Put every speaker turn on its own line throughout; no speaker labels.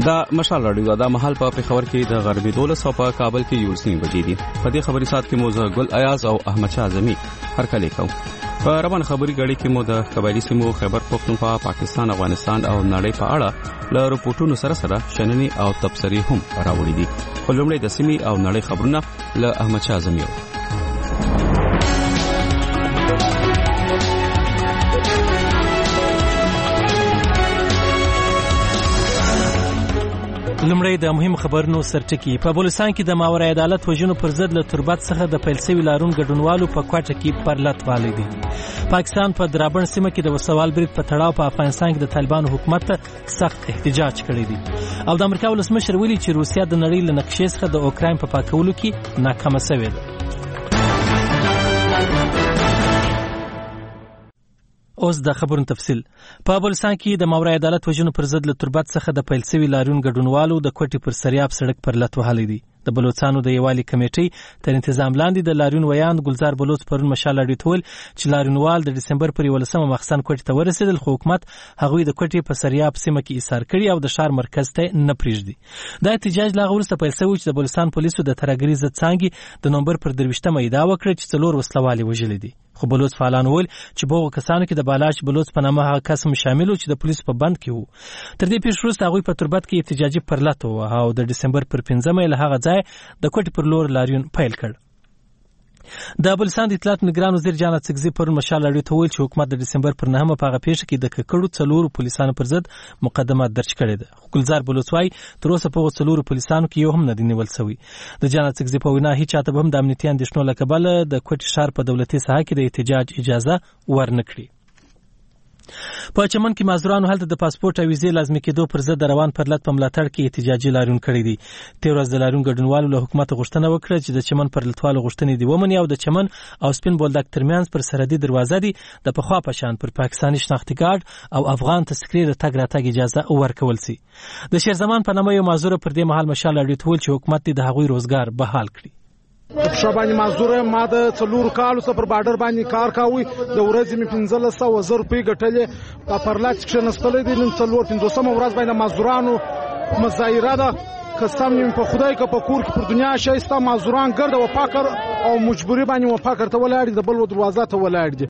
دا مشال راډیو دا مهال په پیښور کې د غربي 12 په کابل کې یو سین بجې دي. په دې خبري سات کې موږ ګل ایاز او احمد شاه اعظمي هر کله کوم. په روان خبري غړي کې مو د قبایلی سیمو خیبر پختونخوا، پاکستان، افغانستان او نړۍ په اړه له رپورټونو سره شننې او تبصرې هم راوړي دي. خو لومړی د سیمې او نړۍ خبرونه له احمد شاه اعظمي.
لمړی د مهم خبرونو سرټکی. په بلوچستان کې د ماورای عدالت وژنو پر ضد له تربت څخه د پیلسوي لارون ګډونوالو په کوټه کې پرلط والی دي. پاکستان په درابڼ سیمه کې د وسوال برید په تړاو په افغانستان کې د طالبانو حکومت ته سخت احتجاج کړی دی. او د امریکا ولسمشر ویلي چې روسیا د نړۍ له نقشې څخه د اوکراین په پاکولو کې ناکامه شوې ده. اوس د خبرونو تفصیل. په بلوچستان کې د ماورای عدالت وژنو پر ضد له تربت څخه د پیلسوي لاریون ګډونوالو د کوټې پر سریاب سړک پر لټ وهلی دي. د بلوچستانو د یوالي کمیټې تر تنظیم لاندې د لاریون ویاند ګلزار بلوچ پرون مشال اړیټ ول چې لاریونوال د دسمبر پر 11 مخزن کوټې ته ورسېدل، خو حکومت هغوی د کوټې په سریاب سیمه کې ایثار کړي او د ښار مرکز ته نه پریږدي. دا احتجاج لا وروسته پیل شوی چې د بلوچستان پولیسو د ترهګرۍ ضد څانګې د نومبر پر 23 ادعا وکړه چې 4 وسلوالې وژلې دي. خو بلوچ فعالان وویل چې بوغو کسانو کې د بالاچ بلوچ په نامه هغه کس شامل و چې د پولیسو په بند کې وو. تر دې پیښې وروسته هغوی په تربت کې احتجاجي پرلط ووهه او د دسمبر پر 5 له هغه ځایه د کوټې پر لور لاریون پیل کړ. د بلوچستان د اطلاعات نگران وزیر جان اڅکزي پرون مشال اړیټ ته ویل چې حکومت د دسمبر پر 9 په هغه پیښه کې د ککړو 4 پولیسانو پر ضد مقدمه درج کړې ده. ګلزار بلوچ وايي تر اوسه په 4 پولیسانو کې یو هم نه دی نیول شوی. د جان اڅکزي په وینا هیڅ چاته هم د امنیتي اندېښنو له کبله د کوټې ښار په دولتي ساحه کې د احتجاج اجازه ورنکړي. په چمن کې مازورانو هلته د پاسپورت او ویزې لازمي کېدو پر ضد روان پرلط په ملاتړ کې احتجاجي لاریون کړی دی. تیر ورځ د لاریون ګډونوالو له حکومت غوښتنه وکړه چې د چمن پرلطوالو غوښتنې دی ومني او د چمن او سپین بولدک ترمنځ پر سرحدي دروازه دی د پخوا په شان پر پاکستاني شناختی کارت او افغان تذکرې د تګ راتګ اجازه ورکول شي. د شیرزمان په نامه یو مازور پر دې مهال مشال اړیټ ول چې حکومت د هغوی روزګار بحال کړي.
په باندې مازدور ما د 4 کالو څخه پر بارډر باندې کار کاوه. د ورځې می 1500 روپۍ ګټلې. په پرلط کې نستلې دي. نن 450 ورځ باندې مازدورانو مظاهره ده. قسم نیم په خدای که په کور کې پر دنیا شایسته مازدوران ګرد او پاکر او مجبوري باندې وپاکر ته ولاړ دي، د بل دروازه ته ولاړ دي.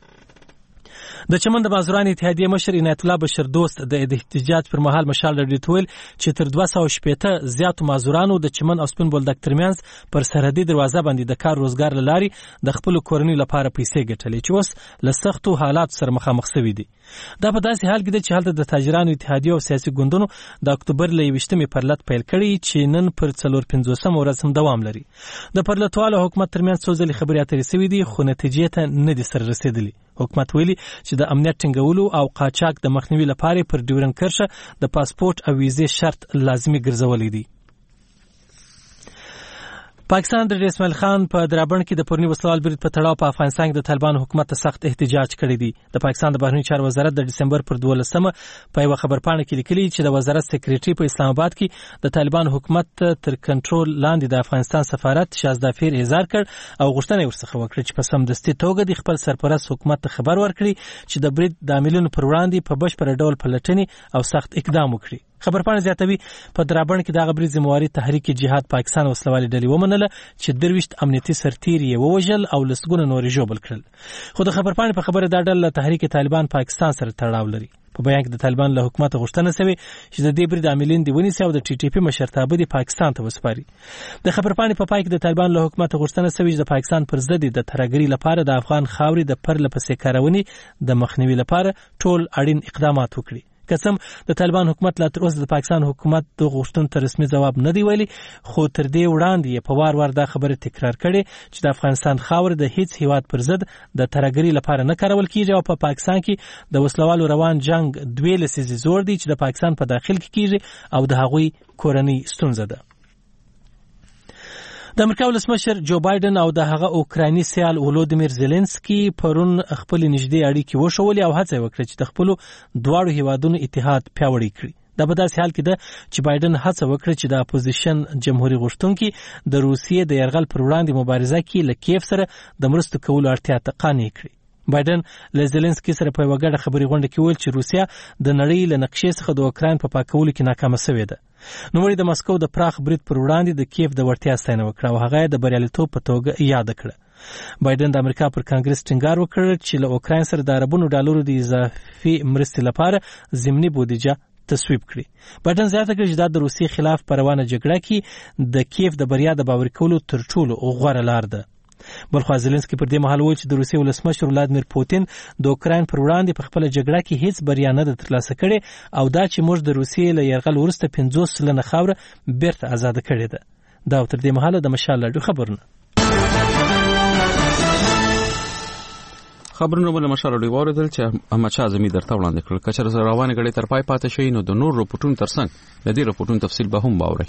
د چمن د مازوران اتحادیه مشر عنایت الله بشیر دوست د احتجاج پر مهال مشال اړیټ ویل چې تر 260 زیاتو مازورانو د چمن او سپین بولدک ترمنځ پر سرحدي دروازه باندې د کار روزګار لاري د خپل کورنۍ لپاره پیسې ګټلې چې اوس له سختو حالات سره مخامخ شوي دي. دا په داسې حال کې ده چې هلته د تاجرانو اتحادیه او سیاسي ګوندونو د اکتوبر له 20 پرلط پیل کړي چې نن پر 450 ورځ هم دوام لري. د پرلطوالو حکومت ترمنځ څو ځلې خبرې اترې شوې دي خو نتیجې ته نه دي سره رسېدلې. حکومت ویلي چې د امنیت ټینګولو او قاچاق د مخنیوي لپاره پر ډیورنډ کرښه د پاسپورت او ویزې شرط لازمي ګرځولې دي. پاکستان د اسماعیل خان په درابڼ کې د پرونی وسوال برید په تړاو په افغانستان کې د طالبان حکومت ته سخت احتجاج کړی دی. د پاکستان د بهرنیو چارو وزارت د دسمبر پر 12 په یو خبرپاڼه کې لیکلي چې د وزارت سکریټري په اسلام آباد کې د طالبان حکومت تر کنټرول لاندې د افغانستان سفارت شازدافیر اظهار کړ او غوښتنه ورڅخه وکړه چې په سمدستي توګه د خپل سرپرست حکومت ته خبر ورکړي چې د برید د عاملینو پر وړاندې په بشپړ ډول پلټنې او سخت اقدام وکړي. خبرپاڼه زیاتوي په درابڼ کې د غبري ذمہواری تحریک جهاد پاکستان وسلوالي ډلې ومنله چې 23 امنیتي سرتیر یې ووژل او لسګونه نور ژوبل کړل. خو د خبرپاڼې په خبره دا ډله تحریک طالبان پاکستان سره تړاو لري. په بیان کې د طالبان له حکومت غوښتنه شوې چې د دې برید عاملین دی ونیسي او د ټي ټي پی مشرتابه دی پاکستان ته وسپاري. د خبرپاڼې په پای کې د طالبان له حکومت غوښتنه شوې چې د پاکستان پر ضد د ترهګرۍ لپاره د افغان خاورې د پرله پسې کارونې د مخنیوي لپاره ټول اړین اقدامات وکړي. قسم د طالبان حکومت لا تر اوسه د پاکستان حکومت د غوښتنو ته رسمي ځواب نه دی ویلي، خو تر دې وړاندې په وار دا خبره تکرار کړي چې د افغانستان خاور د هیڅ هیواد پر ضد د ترهګرۍ لپاره نه کارول کیږي او په پاکستان کې د وسلوالو روان جنگ 2 لسیزې زور دی چې د پاکستان په داخل کې کیږي او د هغوی کورنۍ ستونزه ده. د امریکا ولسمشر جو بایدن او د هغه اوکرایني سیال ولودیمیر زيلنسکي پرون خپل نږدې اړیکې وشولې او هڅه وکړه چې د خپل دواړو هیوادونو اتحاد پیاوړی کړي. دا په داسې حال کې ده چې بایدن هڅه وکړه چې د اپوزیشن جمهوریت غوښتونکي د روسیې د یرغل پر وړاندې مبارزه کې له کیف سره د مرستو کولو اړتیا ته قانع کړي.
بایدن له زيلنسکي سره په وګړه خبري غونډه کې ویل چې روسیا د نړۍ له نقشې څخه د اوکراین په پاکولو کې ناکامه شوې ده. نو وړي د مسکو د پراخ برید پر وړاندې د کیف د وړتیا ستاینه وکړه او هغه د بریالیتوب په توګه یاد کړه. بایدن د امریکا پر کانګرس ټینګار وکړ چې له اوکراین سره د عربونو ډالرو د اضافي مرستې لپاره ضمني بودیجه تصویب کړي. بایدن زیاته کړه چې دا د روسیې خلاف په روانه جګړه کې د کیف د بریا د باور کولو تر ټولو غوره لار ده. بلخو زيلنسکي پر دې مهال وایي چې د روسیې ولسمشر ولادیمیر پوتین د اوکراین پر وړاندې په خپل جګړه کې هیڅ بریا نه ده ترلاسه کړې او دا چې موږ د روسیې له یرغل وروسته 50% خاوره بیرته آزاد کړې ده. دا تر دې مهال د مشال راډیو خبرونه
بل مشال راډیو اوریدل چې احمد شاه اعظمي درته وړاندې کړل. کچره روانه غړي تر پای پاتې شي نو د نور رپورټونو ترڅنګ د دې رپورټونو تفصیل به هم باوري.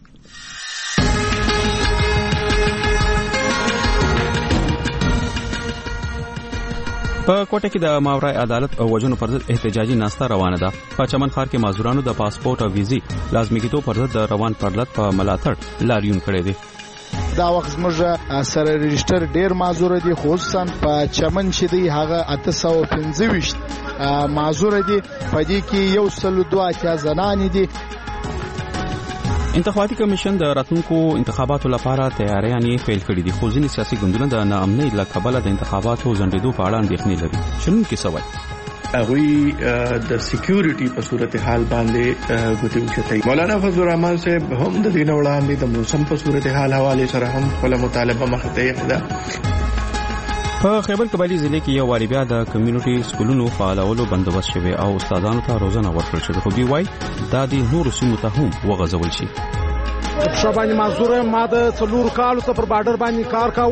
په کوټه کې د ماورای عدالت او وجونو پر ضد احتجاجي ناسته روانه ده. په چمن ښار کې مازورانو د پاسپورت او ویزي لازمي کېدو پر ضد د روان پرلط په ملاتړ لاریون کړی دی.
دا وخت زموږ سره ريجستر ډیر مازور دي، خصوصا په چمن چې دی هغه 825 مازور دي، په دې کې 102 زنان دي.
انتخاباتي کمیشن د راتلونکو انتخاباتو لپاره تیاریاں پیل کړې دي، خو ځینې سیاسي ګوندونه د ناامنۍ له کبله د انتخاباتو ځنډېدو په اړه اندېښنې لري. شنونکي سوال
هغوی د سکیورټي په صورتحال باندې غوټي وکړي. مولانا فضل الرحمن صاحب هم د دین وړاندې د موسم په صورتحال حواله سره هم خپل مطالبه مخته ده.
په خیبر کبالي ضلع کې یو واری بیا د کمیونټي سکولونو فعالولو بندوبست شوی او استادانو ته روزنه ورکړل شوې، خو دوی وایي دا د نورو سیمو ته هم وغځول شي.
شاباني مازوره ما د څلور کالو ته پر بارډر باندې کار کاوه.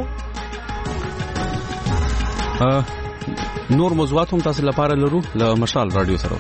نور موضوعات هم تاسو لپاره لرو له مشال رادیو سره.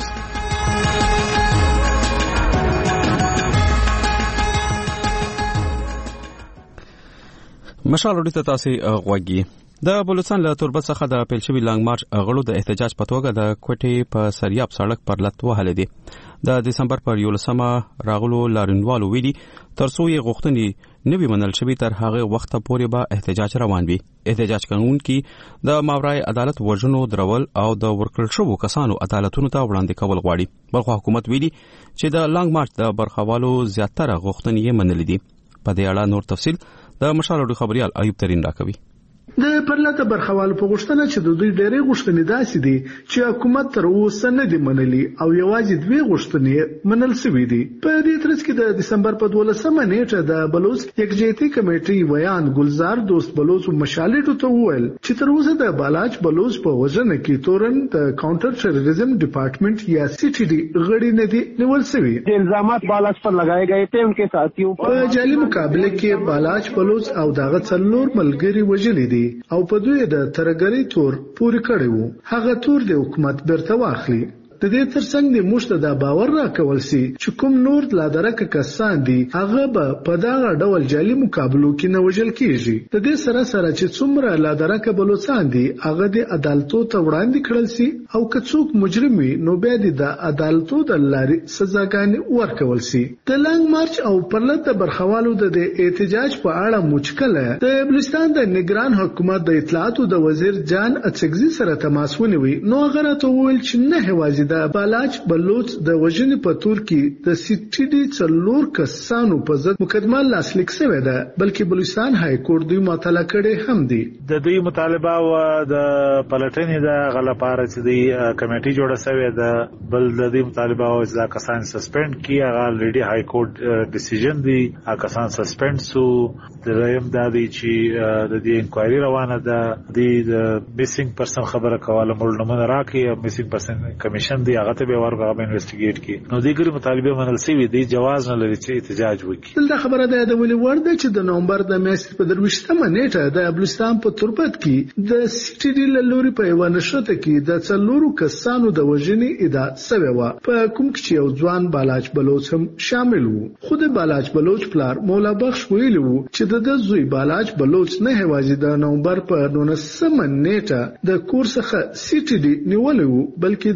مشال رادیو ته تاسو غوږی. د بلوچستان له تربت څخه د پیل شوی لانګ مارچ غړو د احتجاج په توګه د کوټې په سریاب سړک پر لټ وهل دي. د دسمبر پر 11 راغلو لارنوالو ویلي ترڅو یې غوښتنې نوی منل شوی تر هغه وخت پورې به احتجاج روان وي. احتجاج کوونکي د ماورای عدالت وژنو درول او د ورکړل شوو کسانو عدالتونو ته وړاندې کول غواړي. بلخو حکومت ویلي چې د لانګ مارچ د برخوالو زیاتره غوښتنې یې منلې دي. په دې اړه نور تفصیل د مشال خبريال ایوب ترين راکوي.
د پرلته برخوالو په غوښتنه چې د دوی ډېرې غوښتنې داسې دي چې حکومت تر اوسه نه دي منلي او یوازې 2 غوښتنې منل شوې دي. په دې ترڅ کې د دسمبر په 12 نیټه د بلوچ یکجهتي کمیټې ویان ګلزار دوست بلوچ مشالټو ته وویل چې تر اوسه د بالاچ بلوچ په وژنه کې تورن د کاونټر ټیرریزم ډپارټمنټ یا سی ټي ډي غړي نه دي نیول شوي.
الزامات بالاچ پر لگائے گئے تھے ان کے ساتھیوں
په جعلي مقابله کې بالاچ بلوچ او دغه څلور ملګري وژلي دي او په دوی د ترګری تور پوری کړی وو. هغه تور د حکومت برته واخلي. د دې ترڅنګ د مشت د باور راکول سي چې کوم نور لا درک کسان دي هغه به په دغه ډول جعلي مقابلو کې نه وژل کیږي. د دې سره سره چې څومره لا درک بلوچستان دي هغه د عدالتو ته وړاندې کړل سي او که څوک مجرم وي نو بیا د عدالتو د لارې سزاګانې ورکول سي. د لانګ مارچ او پرلط برخوالو د احتجاج په اړه مشکله د بلوچستان د نگران حکومت د اطلاعاتو د وزیر جان اڅکزي سره تماس ونیوي. نو هغه راته وویل چې نه هوازي د بالاچ بلوچ د وژنې په تور کې د سی ټي ډي څلور کسانو په ضد مقدمه لاسلیک شوې ده، بلکې بلوچستان های کورټ دوی مطالعه کړي هم دي.
د دوی مطالبه او د پلټنې د غلطاره چې دی کمیټي جوړه شوې ده، بل د دوی مطالبه او ځکه کسان سسپند کی هغه الریډي های کورټ ډیسیژن دی هغه کسان سسپند سو. دریم دا دی چې د دې انکوایري روانه ده، د میسینګ پرسن خبره کوله مول نمونه راکې میسینګ پرسن کمیشن دی هغه ته به ورغه انویسټیګیټ کی. نو دیګری مطالبه منل سی وی دی جواز نه لري چې احتجاج وکړي.
دلته خبره ده د ولې ورده چې د نومبر د میاشتې په 23 نیټه د بلوچستان په تربت کې د سی ټي ډي لوري په یو نشته کې د څلورو کسانو د وژنې ادعا شوې و، په کوم کې یو ځوان بالاچ بلوچ هم شامل وو. خود بالاچ بلوچ پلار مولا بخش ویلی وو چې د زوی بالاچ بلوچ نه هواجی د نومبر په 19 نیټه د کورس څخه سی ټي ډي نیولې وو، بلکې د نومبر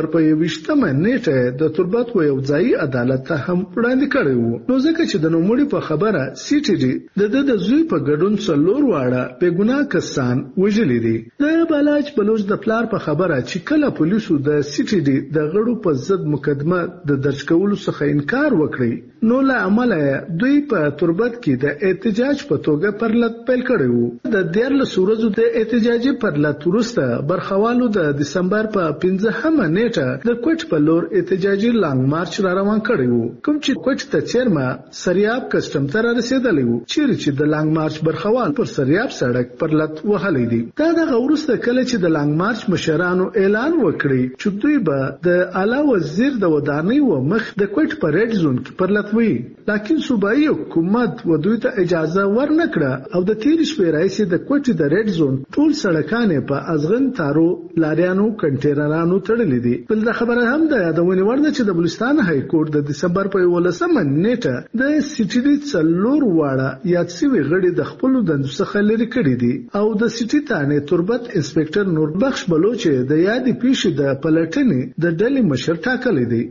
دسمبر په 28مه نیټه د تربت و یو ځای عدالت ته هم وړاندې کړی وو. نو ځکه چې د نوموړي په خبره سی ټي ډي د زوی په ګډون 4 واړه بې ګناه کسان وژلي دي. د بالاج بلوچ د پلار په خبره چې کله پولیسو د سی ټي ډي د غړو په ضد مقدمه د درج کولو څخه انکار وکړي نو له امله دوی په تربت کې د احتجاج په توګه پرلط پیل کړی وو. د 14 ورځو د احتجاجي پرلط وروسته برخوالو د دسمبر په 15مه نیټه د کوټ په لور احتجاجي لانګ مارچ را روان کړی وو کوم چې کوټ ته چیرمه سریاب کسٹم ته رسیدلی وو چې د لانګ مارچ برخوال پر سریاب سړک پر لټ وهلې دي. دا د ورسته کله چې د لانګ مارچ مشرانو اعلان وکړي چې دوی به د اعلی وزیر د ودانۍ و مخ د کوټ په ریډ زون کې پر لټ وي لکه صوبایي حکومت و دوی ته اجازه ورنکړه او د تیر شپې راځي د کوټ د ریډ زون ټول سړکانه په ازغن تارو لاریانو کنټینرانو تړلې دي. بل دا خبره هم د یادونه ورده چې د بلوچستان های کورټ د دسمبر په 18مه نیټه د سټي ډي 4 واړه یادسوي غړي د خپل دندو څخه لري کړی دي او د سټي تانه تربت انسپکټر نوربخش بلوچ د یادې پیښې د پلټنې د ډلې مشر ټاکلی دی.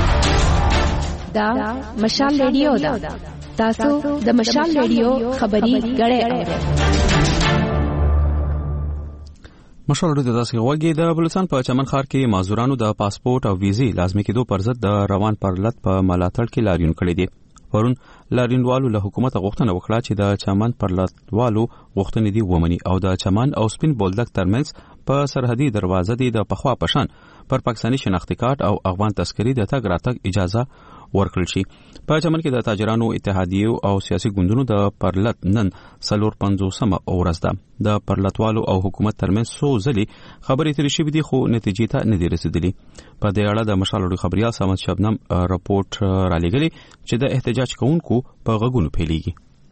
دا مشال ریډیو دا تاسو د مشال ریډیو خبري غړې
مشال ریډیو داسې وګړي د بلوچستان په چمن ښار کې مازورانو د پاسپورت او ویزې لازمي کېدو پر ضد د روان پرلط په ملاتړ کې لاریون کړی دی. پرون لاریونوالو له حکومت غوښتنه وکړه چې د چمن پرلطوالو غوښتنې دي ومني او د چمن او سپین بولدک ترمنځ په سرحدي دروازه دی د پخوا پشان پر پاکستاني شناختی کارت او افغان تذکری د تګ راتګ اجازه ورکړل شي. په چمن کې د تاجرانو اتحادیو او سیاسي ګوندونو د پرلط نن 450مه ورځ ده. د پرلطوالو او حکومت ترمنځ څو ځلې خبرې ترې شوې دي خو نتیجې ته نه دي رسیدلي. په دې اړه د مشال ریډیو خبريال سمت شبنم راپورټ را لېږلی چې د احتجاج کوونکو په غږونو پیلېږي.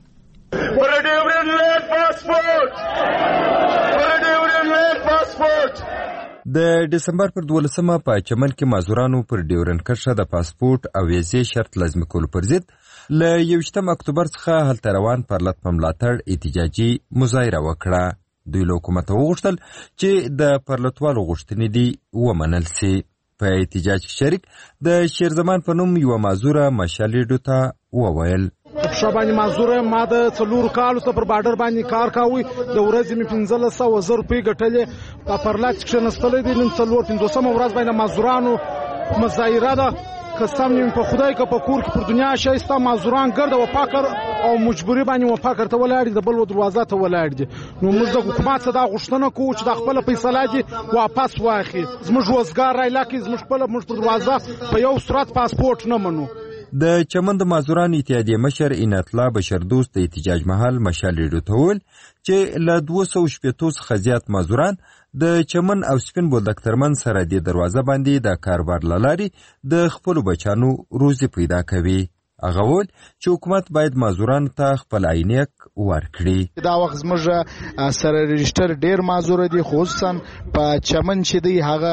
د دسمبر پر 12مه په چمن کې مازورانو پر ډیورن کرښه د پاسپورت او ویزې شرط لازمي کولو پر ضد له 28 اکتوبر څخه هلته روان پرلط په ملاتړ احتجاجي مظاهره وکړه. دوی له حکومت وغوښتل چې د پرلطوالو غوښتنې دي ومنل سي. په احتجاج کې شریک د شیرزمان په نوم یو مازوره مشال ریډیو ته وویل
شاباني مازوره ما د 4 کالو ته پر بارډر باندې کار کاوه د ورځې می 1500 روپۍ ګټلې په پرلط کې نستلې دي. نن 450مه ورځ باندې مازورانو مظاهره ده قسم نیم په خدای که په کور کې پر دنیا شایسته مازوران ګرده و پاکر او مجبوری باندې و پاکر ته ولاړ دي د بل و دروازه ته ولاړ دي. نو موږ د حکومت څخه دا غوښتنه کوو چې د خپل فیصله دي واپس واخلي. زموږ وزګار راي لکه زموږ خپل موږ پر دروازه په یو صورت پاسپورت نه منو.
د چمن د مازوران اتحادیه مشر انطلا بشردوست د احتجاج محل مشال ریډیو ته وویل چې له 280 څخه زیات مازوران د چمن او سپین بولدک ترمن سرحدي دروازه باندې د کاروبار لارې د خپل بچانو روزي پیدا کوي. هغه وویل چې حکومت باید مازورانو ته خپل عینک ورکړي.
دا وخت زموږ سره رجسټر ډیر مازور دي خصوصا په چمن چې دی هغه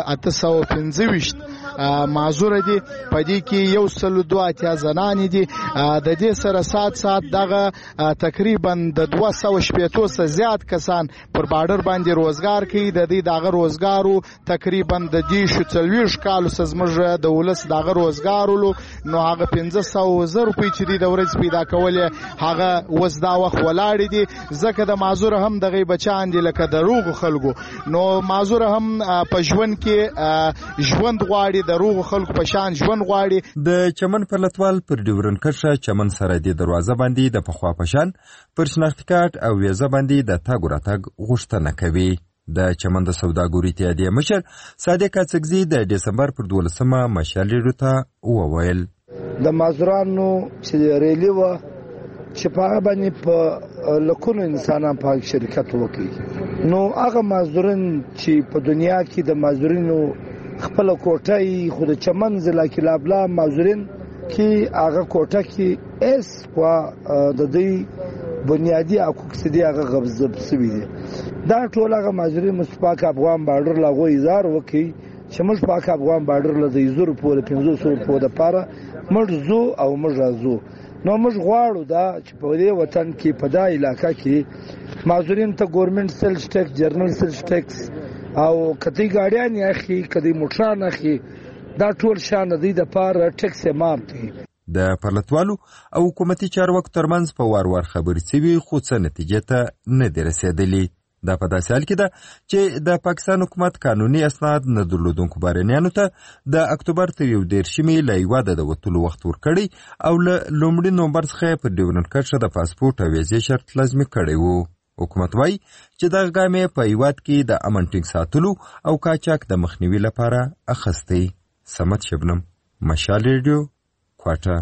825 مازور دي په دې کې یو سل 2 زنان دي. د دې سره سات دغه تقریبا د 280 زیات کسان پر بارډر باندې روزګار کوي. د دې دغه روزګارو تقریبا د دې شتلويش کالو زموږ د ولس دغه روزګارولو نو هغه 1500 روپۍ چې دی د ورځ پیدا کولې هغه وزدا وخت ولاړ دي. ځکه د مازور هم دغه بچان دي لکه د روغ خلکو نو مازور هم په ژوند کې ژوند غواړي د روغ خلکو په شان ژوند غواړي.
د چمن پرلطوال پر ډیورن کرښه چمن سرحدي دروازه باندې د پخوا په شان پر شناختی کارت او ویزه باندې د تګ راتګ غوښتنه کوي. د چمن د سوداګرۍ اتحادیې مشر صادق اڅکزي د دسمبر پر 12مه مشال ریډیو ته وویل
د مازورانو چې ریلی و چې په هغه باندې په لکونو انسانان په شرکت وکړي. نو هغه مازورین چې په دنیا کې د مازورینو خپل کوټه خو د چمن ضلع کې لابلا مازورین کې هغه کوټه کې اس په د دې بنیادی حقوق سدي هغه غبزب سوي دي. دا ټول هغه مازورین مصپاک افغان بارډر لاغو ایزار وکړي چې موږ پاک افغان بارډر له 200 په 500 په د پاره مرزو او مرزو. نو موږ غواړو دا چې په دې وطن کې په دا علاقې کې مازورین ته ګورنمنت سیلز ټیکس جرنل سیلز ټیکس او کدی ګاډیان اخی کدی موټران اخی دا ټول شان دی د پاره ټیکس ماف دي.
د پرلتوالو او حکومتي چارواکو ترمنځ په وار خبرې شوي خو څه نتیجه ته نه دي رسېدلې. دا په داسې حال کې ده چې د پاکستان حکومت قانوني اسناد نه درلودونکو بهرنیانو ته د اکتوبر تر 11 له هېواده د وتلو وخت ورکړی او له لومړي نومبر څخه په ډیورنډ کرښه د پاسپورټ او ویزې شرط لازمي کړی و. حکومت وایي چې دغه ګام یې په هېواد کې د امن ټینګ ساتلو او قاچاق د مخنیوي لپاره اخیستی. صمد شبنم، مشال ریډیو، کوټه.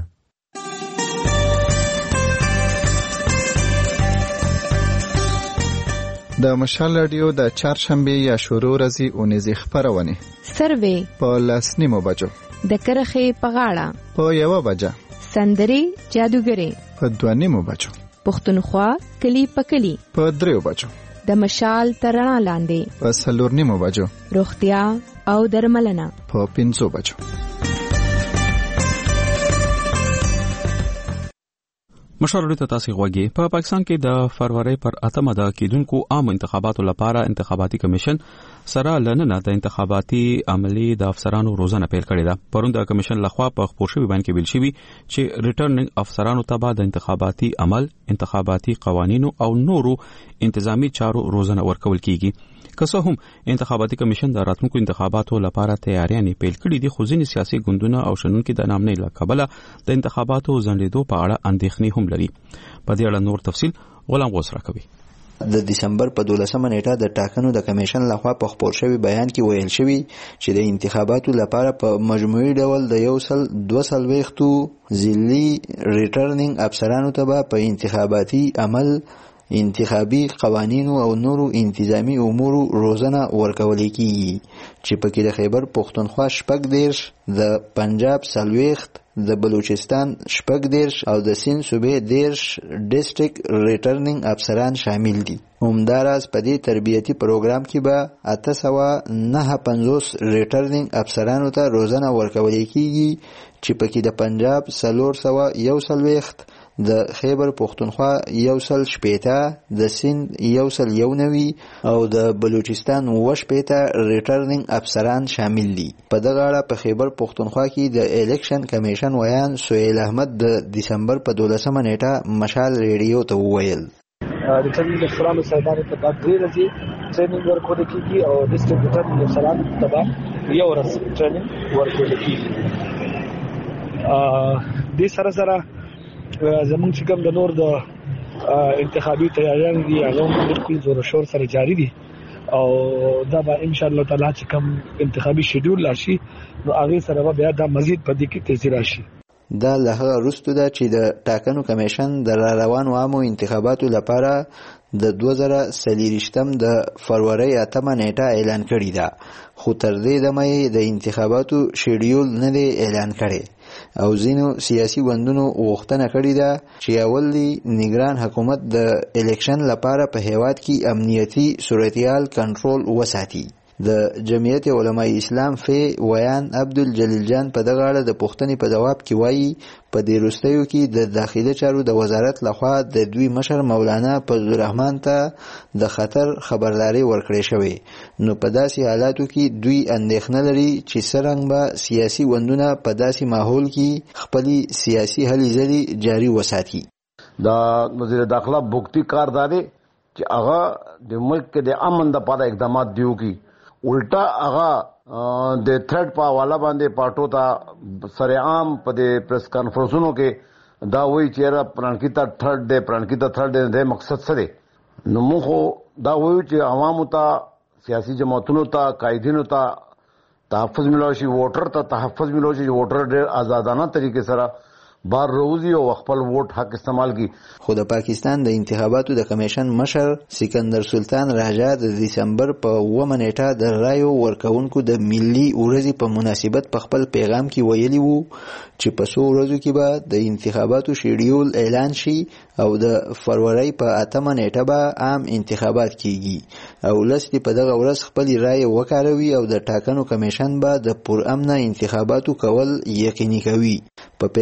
د مشال رادیو د چهارشنبه یا شروع ورځې اونیزې خبرونه
سروې
په 9:30 بجو،
د کرخې په غاړه په 1 بجه، سندري جادوګري
په 2:30 بجو،
پښتونخوا کلی په کلی
په 3 بجو،
د مشال ترنا لاندې
په 4:30 بجو،
روغتیا او درملنه
په 5 بجو.
مشورې ته تاسو غوږی. په پاکستان کې د فروری پر 8 د کېدونکو عام انتخاباتو لپاره انتخاباتي کمیشن سره لننه د انتخاباتي عملی د افسرانو روزنه پیل کړې ده. پرون د کمیشن لخوا په خبر شوی باندې ویل شوی چې ریټرنینګ افسرانو ته به د انتخاباتي عمل، انتخاباتي قوانینو او نورو انتظامی چارو روزنه ورکول کیږي. که څه هم انتخاباتي کمیشن د راتلونکو انتخاباتو لپاره تیاریاں پیل کړې دي، خو ځینې سیاسي ګوندونه او شنونکو د نامنۍ له کبله د انتخاباتو ځنډېدو په اړه اندېښنې هم لري. په دې اړه نور تفصیل غلام غوث راکوي.
د دسمبر په 12مه نیټه د ټاکنو د کمیشن لخوا په خبر شوی بیان کې ویل شوی چې د انتخاباتو لپاره په مجموعي ډول د 122 ځلي ریټرنینګ افسرانو ته په انتخاباتي عمل، انتخابي قوانینو او نورو انتظامی امورو روزنه ورکول کیږي چې پکې د خیبر پختونخوا 14، د پنجاب 40، د بلوچستان 14 او د سند صوبې 10 ډیسټریکټ ریټرنینګ افسران شامل دي. همداراز په دې تربیتي پروګرام کې به 859 ریټرنینګ افسرانو ته روزنه ورکول کیږي چې پکې د پنجاب 441، د خیبر پختونخوا 160، د سند 191 او د بلوچستان 80 ریټرنینګ افسران شامل دي. په دغه اړه په خیبر پختونخوا کې د الیکشن کمیشن ویان سهیل احمد د دسمبر په 12مه نیټه مشال ریډیو ته وویل
ریټرنینګ افسرانو صاحبانو ته بعد 2 ورځې ټریننګ ورکول کیږي او ډیسټریکټ ریټرنینګ افسرانو ته بعد 1 ورځ ټریننګ ورکول کیږي. د سره زمونږ چې کوم د نور د انتخابي تیاریان دي هغه بالکل زور شور سره جاری دي او دا به ان شاء الله تعالی چې کوم انتخابي شیډول راشي نو هغه سره به بیا دا مزید په دې کې تیزی راشي.
دا له هغه وروسته ده چې د ټاکنو کمیشن د روانو عامو انتخاباتو لپاره د 2023 د فروری 8 نیټه اعلان کړی ده، خو تر دې دمه د انتخاباتو شیډول نه دی اعلان کړی او ځینو سیاسي ګوندونو غوښتنه کړې ده چې اولي نگران حکومت د الیکشن لپاره په هیواد کې امنیتي صورتحال کنټرول وساتي. د جمعیت علماء اسلام ویان عبدالجلیل جان په دغه اړه د پوښتنې په جواب کې وایي په دې وروستیو کې د داخلي چارو د وزارت لخوا د دوی مشر مولانا فضل الرحمن ته د خطر خبرداري ورکړې شوې، نو په داسې حالاتو کې دوی اندېښنه لري چې څرنګه به سیاسي ګوندونه په داسې ماحول کې خپلې سیاسي هلې ځلې جاري وساتي.
دا وزیر داخله بوکتی کار دادي چې هغه د ملک کې د امن لپاره اقدامات دیو کی الټا هغه د تھرډ په حواله باندې پټو ته سرعام په د پریس کانفرنسونو کې دا وایي چې را پرانکیتا تھرډ ډے پرانکیتا تھرډ ډے د مقصد سره نو موږ دا وایو چې عوامو ته، سیاسي جماعتونو ته، قائدینو ته تحفظ ملوشي، ووټر ته تحفظ ملوشي، ووټر ډېر آزادانه طریقې سره بار روزي او خپل ووټ حق استعمال کی.
خو د پاکستان د انتخاباتو د کمیشن مشر سکندر سلطان راجا د دسمبر په 9 نیټه د رایو ورکوونکو د ملي ورځې په مناسبت په خپل پیغام کې ویلي وو چې په 100 ورځو کې به د انتخاباتو شیډول اعلان شي او د فروری په 8 نیټه به عام انتخابات کیږي او لستی په دغه ورځ خپل رای وکاروي او د ټاکنو کمیشن به د پرامن انتخاباتو کول یقیني کوي. په پیښور کې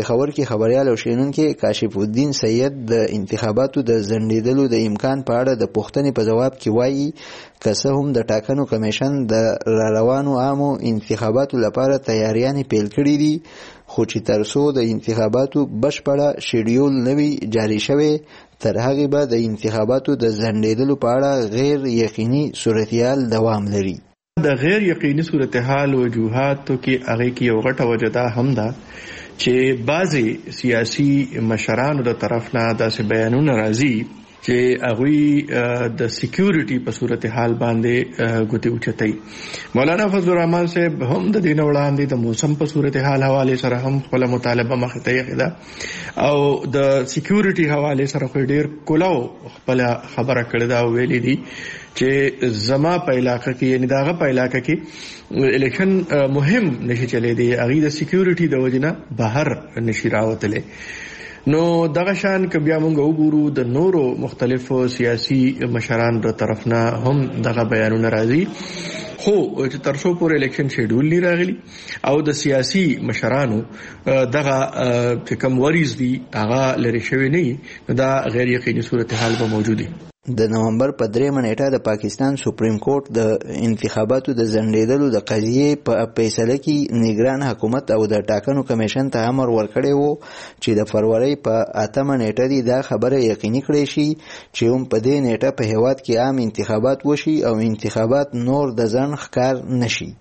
خبريال او شینونکو کاشف الدین سید د انتخاباتو د ځنډیدلو د امکان په اړه د پوښتنې په جواب کې وایي که څه هم د ټاکنو کمیشن د روانو عامو انتخاباتو لپاره تیاریانې پیل کړې دي خو چې تر څو د انتخاباتو بشپړه شیډیول نوي جاری شوی تر هغې به د انتخاباتو د ځنډیدلو په اړه غیر یقیني صورتحال دوام لري.
د غیر یقیني صورتحال وجوهاتو کې هغه کې یو غټه وجه دا هم ده چې بعضی سیاسي مشرانو د طرف نه داسې بیانونه راځي چې هغه د سکیورټي په صورتحال باندې ګوتې اوچتای. مولانا فضل الرحمن صاحب هم د دین وړاندې د موسم په صورتحال حواله سره هم خپل مطالبه مخته ده او د سکیورټي حواله سره ډیر کولاو خپل خبره کړې ده او ویلي دي چې زما په علاقې کې یعنی داغه په علاقې کې الیکشن مهم نشي چلے دی هغه د سکیورټي د وجنه بهر نشي راوتلې. نو دغه شان ک بیا موږ وګورو د نورو مختلفو سیاسي مشران تر طرف نه هم دغه بیانونه راځي خو چې تر څو پورې الیکشن شیډول نه راغلی او د سیاسي مشرانو دغه چې کوم وریز دي هغه لري شوی نه دا غیر یقیني صورتحال به موجودي.
د نومبر په 3 نیټه د پاکستان سپریم کورټ د انتخاباتو د ځنډیدلو د قضیې په فیصله کې نگران حکومت او د ټاکنو کمیشن ته امر ورکړی وو چې د فروری په 8 نیټه دی دا خبره یقیني کړي شي چې هم په دې نیټه په هیواد کې عام انتخابات وشي او انتخابات نور د ځن ښکار نشي.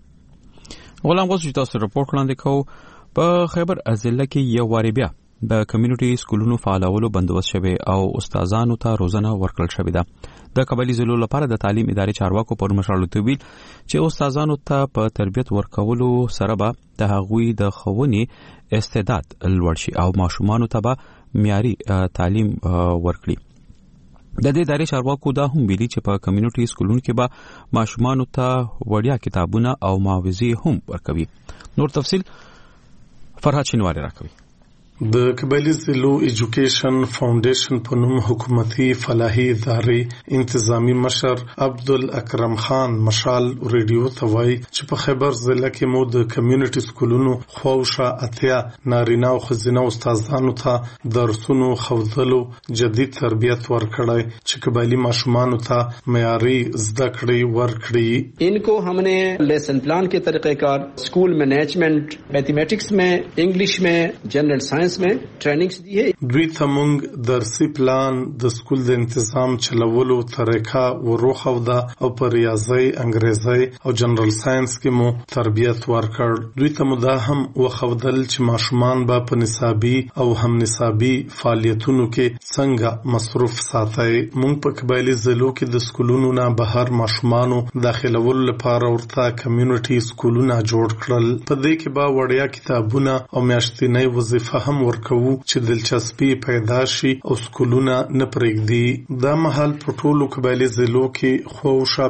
غلام غوث تاسو رپورټ وړاندې کوو. په خیبر اضلاع کې یو واری بیا د کمیونټي سکولونو فعالولو بندوبست شوی او استادانو ته روزنه ورکړل شوې ده. د قبایلی ضلعو لپاره د تعلیم ادارې چارواکو پر مشرلو ویل چې استادانو ته په تربیت ورکولو سره به د هغوی د ښوونې استعداد لوړ شي او ماشومانو ته به معیاري تعلیم ورکړي. د دې ادارې چارواکو دا هم ویلي چې په کمیونټي سکولونو کې به ماشومانو ته وړیا کتابونه او معاوضې هم ورکوي. نور تفصیل فرهاد شینواری راکوي.
د قبایلی ضلعو ایجوکیشن فاونډیشن په نوم حکومتي فلاحي ادارې انتظامی مشر عبدالاکرم خان مشال ریډیو ته وایي چې په خیبر ضلع کې مو د کمیونټي سکولونو خواوشا اتیا نارینه او ښځینه استادانو ته درسونو ښودلو جدید تربیت ورکړی چې قبایلی ماشومانو ته معیاري زده کړې ورکړي.
इनको हमने lesson plan के तरीक़ेकार स्कूल मैनेजमेंट मैथमेटिक्स में इंग्लिश में जनरल साइंस में ट्रेनिंग्स दी है.
دوی ته موږ درسي پلان د سکول د تنظیم چلولو طریقه وروخو ده او په ریاضي انګریزي او جنرال ساينس کې مو تربیت ورکړ. دوی ته مو دا هم وخودل چې ماشومان به په نصابي او هم نصابي فعالیتونو کې څنګه مصروف ساتي. موږ په قبایلی ضلعو کې د سکولونو نه بهر ماشومانو داخلولو لپاره ورته کمیونټي سکولونه جوړ کړل. په دې کې به وړیا کتابونه او میاشتنی وظیفه هم ورکوو چې دلچسپي پیدا شي او سکولونه نه پرېږدي. دا مهال په ټولو قبایلی ضلعو کې خواوشا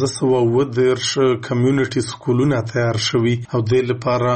1510 کمیونټي سکولونه تیار شوي او د لپاره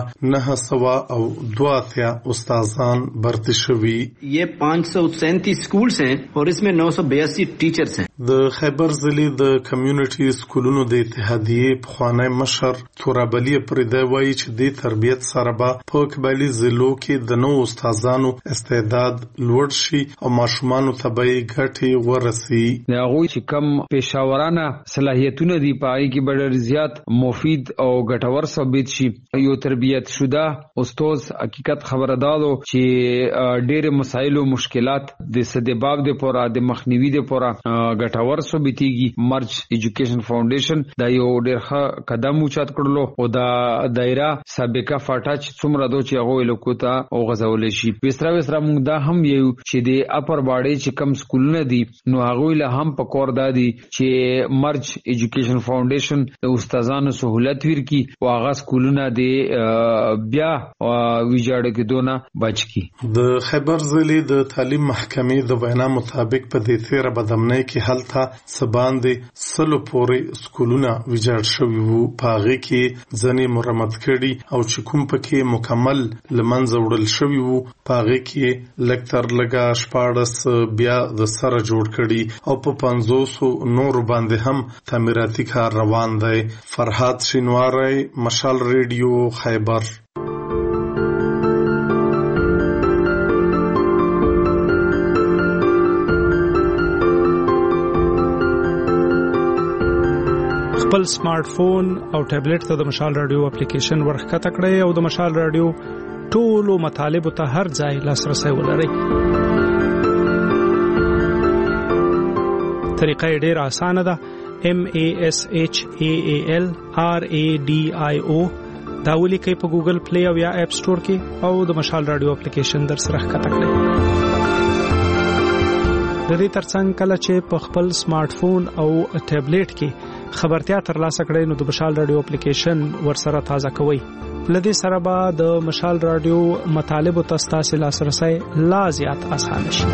902 استادان برتي شوي.
یہ 537 سکولز ہیں اور اس میں 982 ټیچرز ہیں.
د خیبر ضلع د کمیونټي سکولونو د اتحادیې پخوانی مشر تورابلی پردی وایي چې د تربیت سره به په قبایلی ضلعو کې د نو استادانو استعداد لوړ شي او ماشومانو ته به ګټې ورسي.
د هغوی چې کم پیشاورانه صلاحیتونه دي پای کې ډېر زیات مفید او ګټور ثابت شي. یو تربیت شوده استاد حقیقت خبردارو چې ډېر مسایل او مشکلات د سدباب د پورا د مخنیوي د پورا ګټور ثابتيږي. مرج ایجوکیشن فاونډیشن دا یو ډېر قدم اوچت کړلو او دا دایره سابقه فاټا چې څومره دوه چې هغه لکوتا او غزول شي. وسره موږ دا هم یو چې د اپر باډي چې کم سکولونه دي نو هغه له هم په کور دادي چې مرج ایجوکیشن فاونډیشن د استادانو سہولت ورکي او هغه سکولونه د بیا ویجاړ کېدونه بچ کی.
د خیبر ضلع د تعلیم محکمې د وینا مطابق په دې تیر بدمنۍ کې هلته سباندې سلو پورې سکولونه ویجاړ شوي وو. په هغه کې ځنې مرمت کړي او چې کوم پکې مکمل لمنځه وړل شوي وو په هغه کې لکتر لګا 14 بیا د سره جوړ کړي او په 500 نور باندې هم تعمیراتي کار روان دی. فرهاد شینواری مشال ریډیو خیبر.
خپل سمارټ فون او ټابلیټ ته د مشال رادیو اپلیکیشن ورخکته کړئ او د مشال رادیو ټولو مطالبه ته هر ځای لاسرسي ولرئ. طریقه ډېر اسانه ده. MASHAALRADIO دا ولیکئ په ګوګل پلی او یا اپ سٹور کې او د مشال رادیو اپلیکیشن در سره ښکته کړئ. د دې ترڅنګ کله چې په خپل سمارټ فون او ټابلیټ کې خبرتیا ترلاسه کړئ نو د مشال رادیو اپلیکیشن ورسره تازه کوئ. لدې سره به د مشال رادیو مطالبو ته ستاسو لاسرسي لا زیات اسانه شي.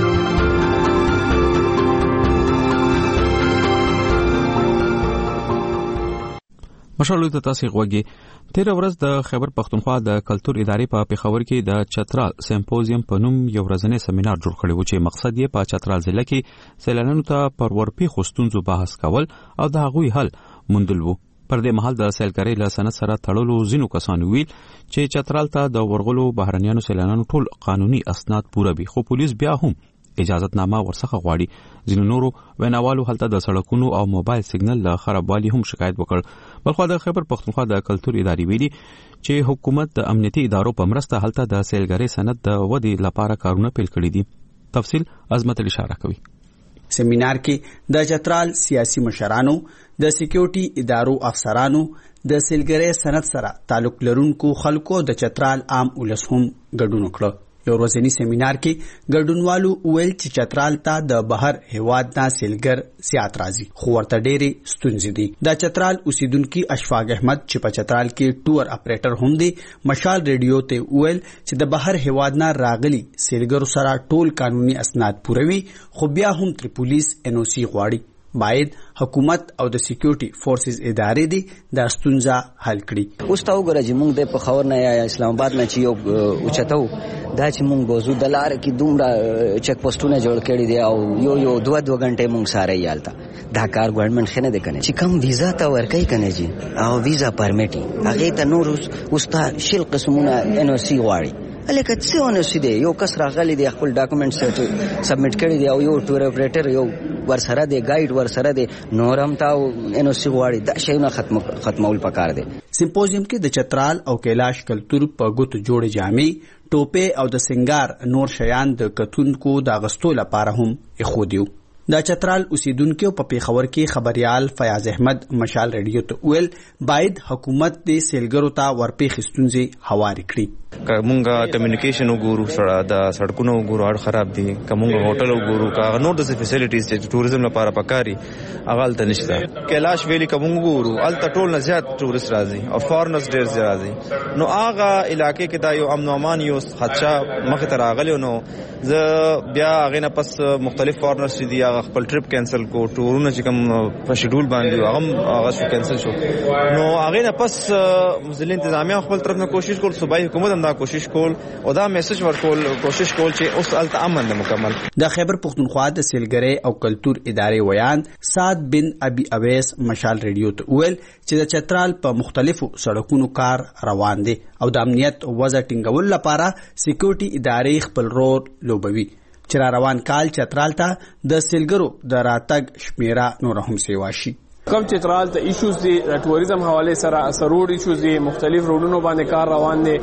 مشالو ته تاسو غوږی. تیر ورځ د خیبر پختونخوا د کلتور ادارې په پیښور کې د چترال سمپوزیم په نوم یو ورځنی سیمینار جوړ کړی و چې مقصد یې په چترال ضلع کې سیلانیانو ته پر ورپی خوستونزو بحث کول او د هغوی حل موندل وو. پر دې مهال د سیلګرۍ له سند سره تړلو ځینو کسانو ویل چې چترال ته د ورغلو بهرنیانو سیلانیانو ټول قانوني اسناد پوره وي، خو پولیس بیا هم اجازهتنامه ورڅخه غواړي. ځینو نورو ویناوالو هلته د سړکونو او موبایل سیګنل له خرابوالي هم شکایت وکړ. بلخو د خیبر پختونخوا د کلتور ادارې ویلي چې حکومت د امنیتي ادارو په مرسته هلته د سیلګرۍ سند د ودې لپاره کارونه پیل کړي دي. تفصیل عظمت علی اشاره کوي.
سیمینار کې د چترال سیاسي مشرانو، د سکیورټي ادارو افسرانو، د سیلګرۍ سند سره تعلق لرونکو خلکو د چترال عام ولس هم ګډون وکړ. یو ورځنی سیمینار کې ګډونوالو ویل چې چترال ته د بهر هیواد نه سیلګر زیات راځي، خو ورته ډېرې ستونزې دي. د چترال اوسیدونکو اشفاق احمد چې په چترال کې ټور اپریټر هم دی، مشال ریډیو ته ویل چې د بهر هیواد نه راغلي سیلګرو سره ټول قانوني اسناد پوروي، خو بیا هم تر پولیس NOC غواړي. باید حکومت او د سکیورټي فورسز ادارې دي د ستونزه حل کړي.
اوس تا وګوره چې موږ د پخور نه یا اسلام آباد نه چې یو اوچتو دا چې موږ بوزو د لار کې دومره چک پوسټونه جوړ کړي دي او یو 2 غنټه موږ ساره یالتا دا کار ګورنمنت خنه ده کنه چې کم ویزا ته ورکای کنه جی او ویزا پرمیټي هغه ته نور اوس تا شل قسمونه NOC غواړي. الکه څه ونسې دی یو کس راغلی دی خپل ډاکومېنټس سبمیټ کړی دی او یو ټور اپریټر یو ورسره دی ګایډ ورسره دی نورم تا NOC غواړي دا شیونه ختمول پکار دی.
سمپوزیم کې د چترال او کیلاش کلتور په ګوت جوړ جامې، ټوپه او د سنگار نور شیان د کتونکو د غستو لپاره هم اخودیو. د چترال اوسیدونکو په پیښور کې خبريال فیاض احمد مشال ریډیو ته ویل باید حکومت د سیلګرو ته ورپی خستونځي هواري کړي.
کومه کمیونیکیشن وګورو سره د سړکونو وګورو اړ خراب دي، کومه هوټل وګورو کا نور د فیسیلیټیز چې ټوریزم لپاره پکاري اغال ته نشته. کیلاش ویلي کومه وګورو الته ټول نه زیات ټورست راځي او فارنرز ډیر راځي، نو هغه علاقې کې دا یو امن او امان یو خدشه مخ ته راغلی، نو زه بیا هغه نه پس مختلف فارنرز دي خپل ټریپ کینسل کو، ټورونه چې کوم په شیډول باندې هغه کینسل شو، نو هغه نه پس ځل انتظامیه خپل طرف نه کوشش کول، صوبایي حکومت هم دا کوشش کول او دا میسج ورکول کوشش کول چې اوس الته امن مکمل.
د خیبر پختونخوا د سیلګرۍ او کلتور ادارې ویان سعد بن ابي اویس مشال ریډیو ته ویل چې د چترال په مختلفو سړکونو کار روان دي او د امنیت وضع ټینګول لپاره سکیورټي ادارې خپل رول لوبوي. چې روان کال چترال ته د سیلګرو د راتګ شمیره نور هم سیوا شي.
کم چترال ته ایشوز دي د ټوریزم حواله سره سروډ ایشوز دي، مختلف روډونو باندې کار روان دي،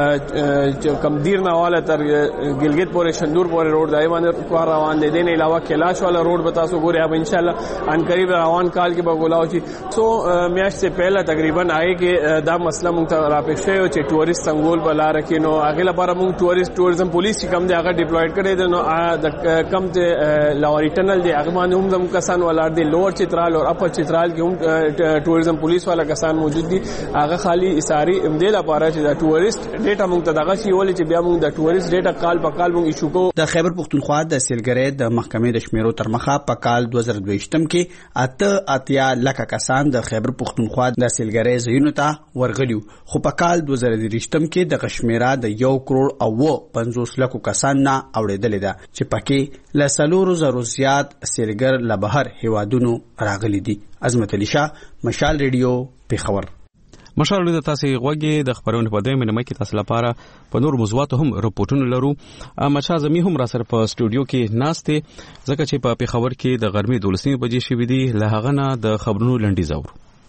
کم دیر نه حواله تر ګلګت پورې شندور پورې روډ دای باندې کار روان دي. دین علاوه کیلاش والا روډ به تاسو ګورئ اب ان شاء الله ان قریب روان کال کې به ګولاو شي. سو میاشت سے پہله تقریبا آئے کې دا مسله مونږ ته راپېښ شوی چې ټوریست څنګه بلا رکې، نو هغه لپاره مونږ ټوریزم پولیس چې کم دی هغه ډیپلویډ کړی دی، نو د کم ته لاوري ټنل دی هغه باندې هم زموږ کسان ولر دي، لوور چترال او اپر چترال کې هم ټوریزم پولیس والا کسان موجود دي. هغه خالی اساري امدې لپاره چې د ټوریست ډیټا مونږ ته دغه شی ولې چې بیا مونږ د ټوریست ډیټا کال په کال مونږ ایشو کو.
د خیبر پختونخوا د سیلګرۍ د محکمې د شمیرو تر مخه په کال 2022 کې 8 لک کسان د خیبر پختونخوا د سیلګرۍ ځایونو ته ورغلیو، خو په کال 2023 کې د شمیره د 1.50 لک کسان نه اوریدل ده چې پکې له 400 زیات سیلګر له بهر هیوادونو راغلي دي. عظمت علی شاه مشال ریډیو پیښور.
مشال د تاسو غوږی د خبرونې په دې منمه کې تاسو لپاره په نور موضوعات هم رپورټونه لرو. مچا زمي هم را سره په سټوډیو کې ناشته ځکه چې په خبر کې د غرمې 12 بجې شوې دي. له هغه نه د خبرونو لنډیز اورو.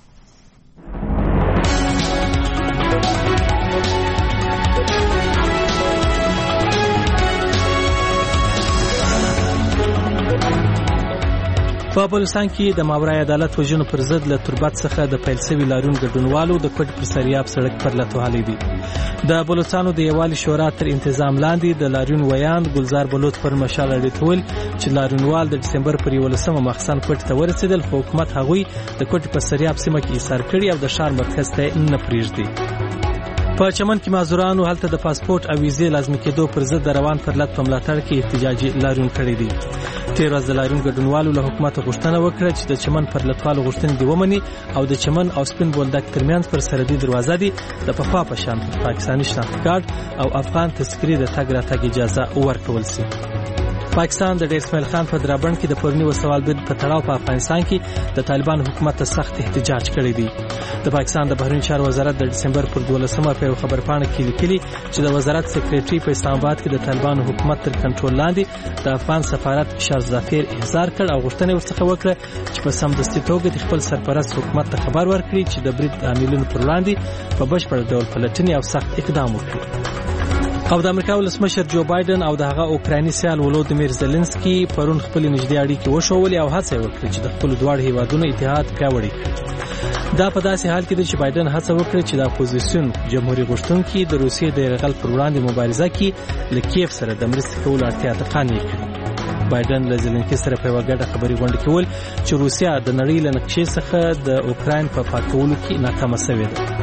په بلوچستان کې د ماورای عدالت وژنو پر ضد له تربت څخه د پیل شوی لارون ګډونوالو د کوټ پر سریاب سړک پر لټوهالي دي. د بلوچستان د یوالي شورا تر انتظام لاندې د لارون ویاند ګلزار بلوچ پر مشال اړیتول چې لارونوال د دسمبر پر 11 مخسن کوټ ته ورسېدل، خو حکومت هغوی د کوټ پر سریاب سیمه کې ایثار کړي او د ښار مرکز ته نه پریږدي. په چمن کې معذورانو هلته د پاسپورت او ویزې لازمي کېدو پر ضد د روان پرلط په ملاتړ کې احتجاجي لارون کړی دي. تیر ورځ د لارون ګډونوالو له حکومت غوښتنه وکړه چې د چمن پرلطوالو غوښتنې دی ومني او د چمن او سپین بولدک ترمنځ پر سرحدي دروازه دي د پخوا په شان پاکستاني شناخت کارت او افغان تذکرې د تګ راتګ اجازه ورکول شي. پاکستان د ډیر اسماعیل خان په درابند کې د پرونی وسوال بد په تړاو په افغانستان کې د طالبان حکومت ته سخت احتجاج کړی دی. د پاکستان د بهرنی چارو وزارت د دسمبر پر 12 په خبرپاڼه کې لیکلي چې د وزارت سکریټري په اسلام آباد کې د طالبان حکومت تر کنټرول لاندې د افغان سفارت شاه ظفیر احضار کړ او غوښتنه ورڅخه وکړه چې په سمدستي توګه د خپل سرپرست حکومت ته خبر ورکړي چې د برید عاملینو پر وړاندې په بشپړ ډول پلټنې او سخت اقدام وکړي. او د امریکا ولسمشر جو بایدن او د هغه اوکرایني سیال ولودیمیر زيلنسکي پرون خپل نږدې اړیکې وشولې او هڅه وکړه چې د خپل دواړو هیوادونو اتحاد پیاوړی کړي. دا په داسې حال کې چې بایدن هڅه وکړه چې د اپوزیسیون جمهوریت غوښتونکي د روسیې د یرغل پر وړاندې مبارزه کې له کیف سره د مرستې کولو اړتیا ته قانع کړي. بایدن له زيلنسکي سره په وګړه خبري غونډه کې ول چې روسیا د نړۍ له نقشې څخه د اوکراین په پاکولو کې ناکامه شوې ده.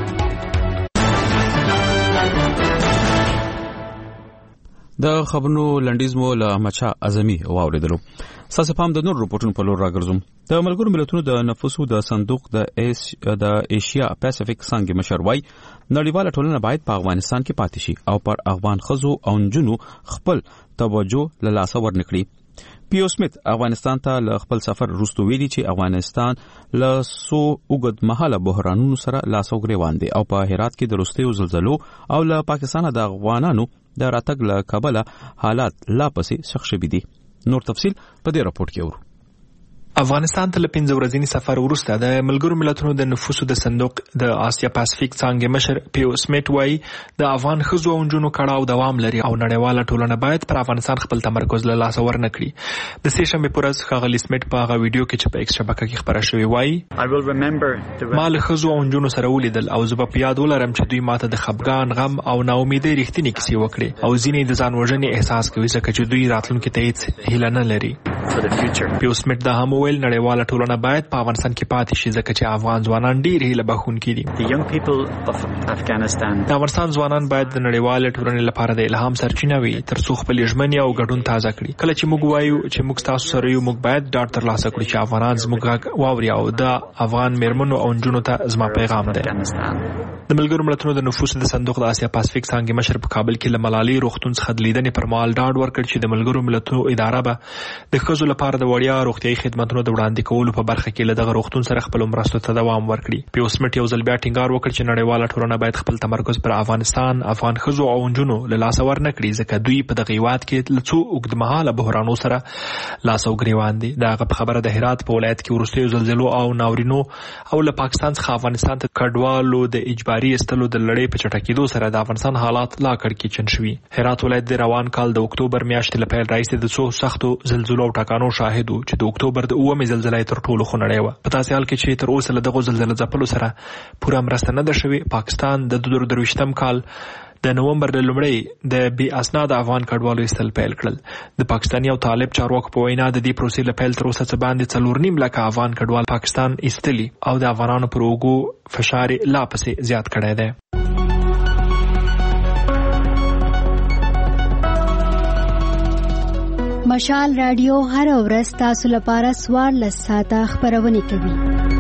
د خبرونو لنډیز مو له مچا اعظمي واوریدلو. ساسه پام د نور رپورټونو په لور راګرځم. د ملګرو ملتونو د نفوسو د صندوق د ایشیا پیسفیک څنګه مشر وای نړیواله ټولنه باید په افغانستان کې پاتې شي او پر افغان خزو او نجونو خپل توجه له لاسه ورنکړي. پیو سمیت افغانستان ته له خپل سفر وروسته ویلي چې افغانستان له سو اوږد مهاله بحرانونو سره لاس او ګریوان دي او په هرات کې د وروستیو زلزلو او له پاکستان د افغانانو د راتګ له کابل حالات لا پسې سخت شوي دي. نور تفصيل په دې راپورټ کې ورو.
افغانستان ته له 15 ورځې سفر وروسته د ملګرو ملتونو د نفوسو د صندوق د آسیا پاسفیک څنګه مشر پیو سمیت وای د افغان خزو او جنونو کړهو دوام لري او نړیواله ټولنه باید پر افغانستان خپل تمرکز له لاس ورنکړي. د سې شنبه پر ورځ خغلی سمیت په هغه ویډیو کې چې په ایکس شبکه کې خبره شوې وای مال خزو او جنونو سره ولیدل او زه په یاد ولرم چې دوی ماته د خپګان غم او ناامیدۍ رښتینی کیسې وکړي او ځینې د ځان وژنې احساس کوي ځکه چې دوی راتلونکي ته هیڅ هیله نه لري. پیو سمیت دا هم ویل نړیواله ټولنه باید په افغانستان کې پاتې شي ځکه چې افغان ځوانان ډیر هیله بخښونکي دي. د افغانستان ځوانان باید د نړیواله ټولنې لپاره د الهام سرچینه وي ترڅو خپل ژمنې او ګډون تازه کړي. کله چې موږ وایو چې موږ تاسو سره یو موږ باید ډاډ ترلاسه کړو چې افغانان زموږ غږ واوري او د افغان میرمنو او نجونو ته زما پیغام دی. د ملګرو ملتونو د نفوسو د صندوق د آسیا پاسفیک څنګه مشر په کابل کې له ملالۍ روغتون څخه د لیدنې پر مهال ډاډ ورکړ چې د ملګرو ملتونو اداره به د ښځو لپاره د وړیا روغتیايي خدماتو د وړاندې کولو په برخه کې له دغه روغتون سره خپل مرستو ته دوام ورکړي. پیو سمیت یو ځل بیا ټینګار وکړ چې نړیواله ټولنه باید خپل تمرکز پر افغانستان افغان ښځو او نجونو له لاسه ورنکړي ځکه دوی په دغه هیواد کې له څو اوږدمهاله بحرانو سره لاس او ګریوان دي. دغه خبره د هرات په ولایت کې وروستیو زلزلو او ناورینو او له پاکستان څخه افغانستان ته کډوالو د اجباري استلو د لړۍ په چټکېدو سره د افغانستان حالات لا کړکېچن شوي. هرات ولایت د روان کال د اکتوبر میاشتې له پیل راهیسې د څو سختو زلزلو او ټکانو شاهد و چې د اکتوبر د 9 زلزلې تر ټولو خونړۍ وه. په داسې حال کې چې تر اوسه له دغو زلزلې ځپلو سره پوره مرسته نه ده شوې. پاکستان د 2023 کال د نومبر د لومړۍ د بې اسناد افغان کډوالو ایستل پیل کړل. د پاکستاني او طالب چارواکو په وینا د دې پروسې له پیل تر اوسه څه باندې 4.5 لکه افغان کډوال پاکستان ایستلي او د افغانانو پر اوږو فشار لا پسې زیات کړی دی.
مشال رادیو هر ورځ تاسو لپاره 14 ساعته خبرونه کوي.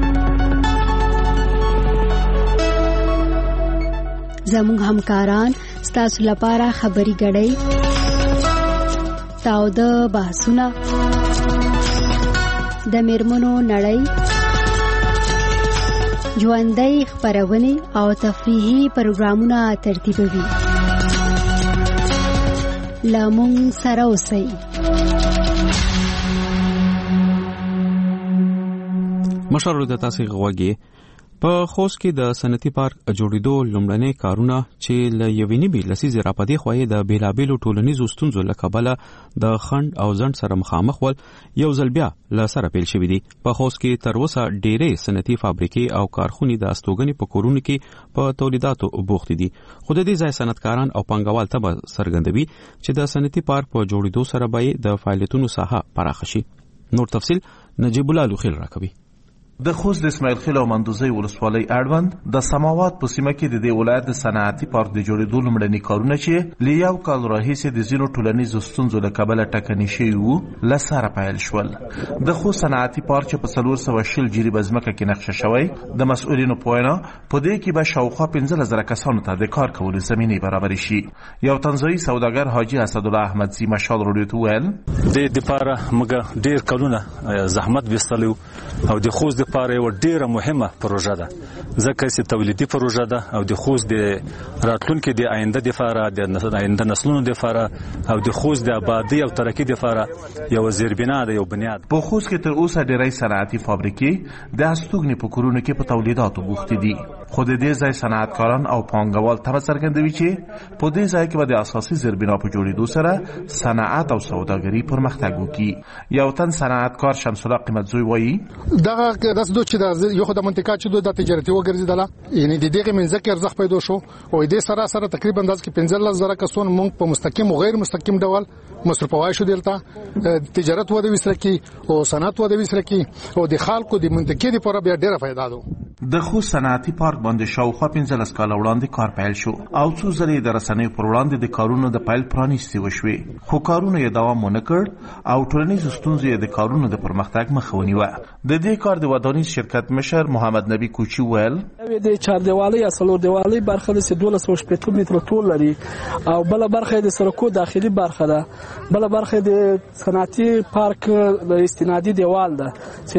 زموږ همکاران تاسو لپاره خبري غړي تاو د بحثونه د میرمنو نړۍ ژوندۍ خپرونې او تفریحي پروګرامونه ترتیبوي. لامون سره اوسئ.
مشر د تاسو غوږی په خوست کې د صنعتي پارک جوړېدو لومړنۍ کارونه چې له یوې نیمې لسیزې راپدې خوایې د بیلابیلو ټولنیزو ستونزو له کبله د خنډ او ځنډ سره مخامخ ول یو ځل بیا له سره پیل شوي دي. په خوست کې تر اوسه ډېرې صنعتي فابریکې او کارخونې د استوګنې په کورونو کې په تولیداتو بوختې دي. خو د دې ځای صنعتکاران او پانګوال ته به څرګندوي چې د صنعتي پارک په جوړېدو سره به د فعالیتونو ساحه پراخه شي. نور تفصیل نجیب الله لوخیل راکوي.
د خوست د اسماعیل خیل او مندوزی ولسوالۍ اړوند د سماوات په سیمه کې د دې ولایت د صنعتي پارک د جوړېدو لومړني کارونه چې له یو کال راهیسې د ځینو ټولنیزو ستونزو له کبله ټکني شوي وو له سره پیل شول. د خوست صنعتي پارک چې په 420 جریبه ځمکه کې نقشه شوی د مسؤلینو په وینا په دې کې به شاوخوا 15000 کسانو ته د کار کولو زمینه برابر شي. یو تنزاني سوداګر حاجی اسدالله احمدزی مشال رادیو ته ویل
د لپاره موږ ډیر کلونه زحمت وستلو او د خوست لپاره یو ډیره مهمه پروژه ده ځکه چې تولیدي پروژه ده او د خوست د راتلونکو د آینده لپاره د آینده نسلونو لپاره او د خوست د آبادی او ترقی لپاره یو زیربنا ده یو بنیاد.
په خوست کې تر اوسه ډیرې صنعتي فابریکې د استوګنې په کورونو کې په تولیداتو بوختې دي. خو د دې ځای صنعتکاران او پانګوال ته څرګندوي چې په دې ځای کې به د اساسي زیربنا په جوړېدو سره صنعت او سوداګري پرمختګ وکړي. یو تن صنعتکار شمس الله قیمتزوی وایي
دغه رسدو چې یو خدای منطقه چې د تجارتي وګرځیدله یعنی د دغه منځکه ارزښت پیدا شو او د سره تقریبا انداز کې 15000 کسان مونږ په مستقیم او غیر مستقیم ډول مصرفوای شو دلته تجارت وده وسره کی او صنعت وده وسره کی او د خلکو د منطقې لپاره بیا ډیره فائدہ ده.
د خوست صنعتي پارک باندې شاوخوا 15 کال وړاندې کار پیل شو او څو ځلې د رسنیو پر وړاندې د کارونو د پیل پرانیستي وشوي خو کارونه یې دوام ونه کړ او ټولنیز ستونزې د کارونو د پرمختګ مخه ونیوه. د دې کار د ودانیز شرکت مشر محمد نبی کوچی ویل
د چار دیوالۍ یا څلور دیوالۍ برخه د 1280 متر طول لري او بل برخه د سرکو داخلي برخه ده. بل برخه د صنعتي پارک د استنادي دیوال ده چې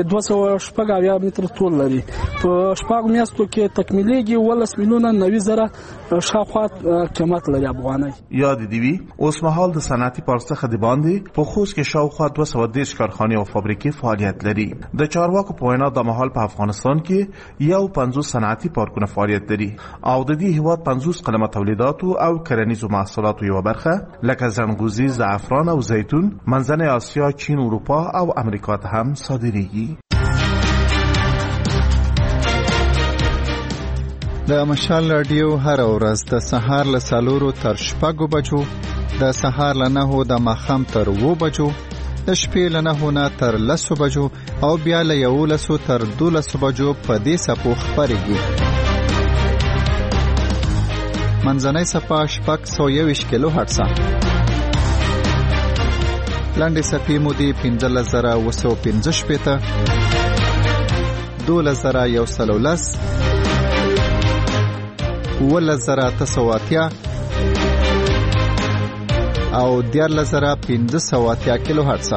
280 متر طول لري. په شپږ میاشتو کې تکمیلېږي 18 میلیونه 90,000 شاوخوا قیمت لري افغانۍ.
یاد دی وی اوس مهال د صنعتي پارک څخه د باندې په خوست کې شاوخوا 210 کارخانې او فابریکې فعالیت لري. د چارواکو په وینا د مهال په افغانستان کې یو 50 صنعتي پارکونه فعالیت لري او د دې هیواد 50 قلمه تولیداتو او کرنیزو محصولاتو یو برخه لکه زنګوزي، زعفران او زیتون منځنۍ آسیا، چین، اروپا او امریکا ته هم صادریږي.
د مشال رادیو هر ورځ د سهار له 4 تر 6 بجو، د سهار له 9 د ماښام تر 2 بجو، د شپې له 9 نه تر 10 بجو او بیا له 11 تر 12 بجو په دې سپو خبرېږي. منځنۍ صفه 621 کیلو هرتز. لاندې صفې مو دي 15115 12110 11980 او 14580 کیلو هرتز.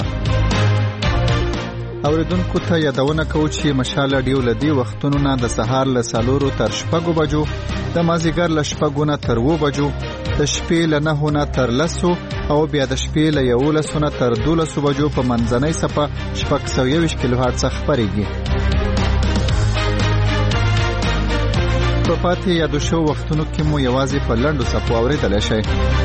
اوریدونکو ته یادونه کوو چې مشال رادیو لدی وختونو نه د سهار له 4 تر 6 بجو، د مازیګر له 6 نه تر 2 بجو، د شپې له 9 نه تر 10 او بیا د شپې له 11 نه تر 12 بجو په منځنۍ صفه 621 کیلو هرتز خبرېږي. په پاتې یادو شو وختونو کې مو یوازې په لنډو صفو اورېدلی شئ.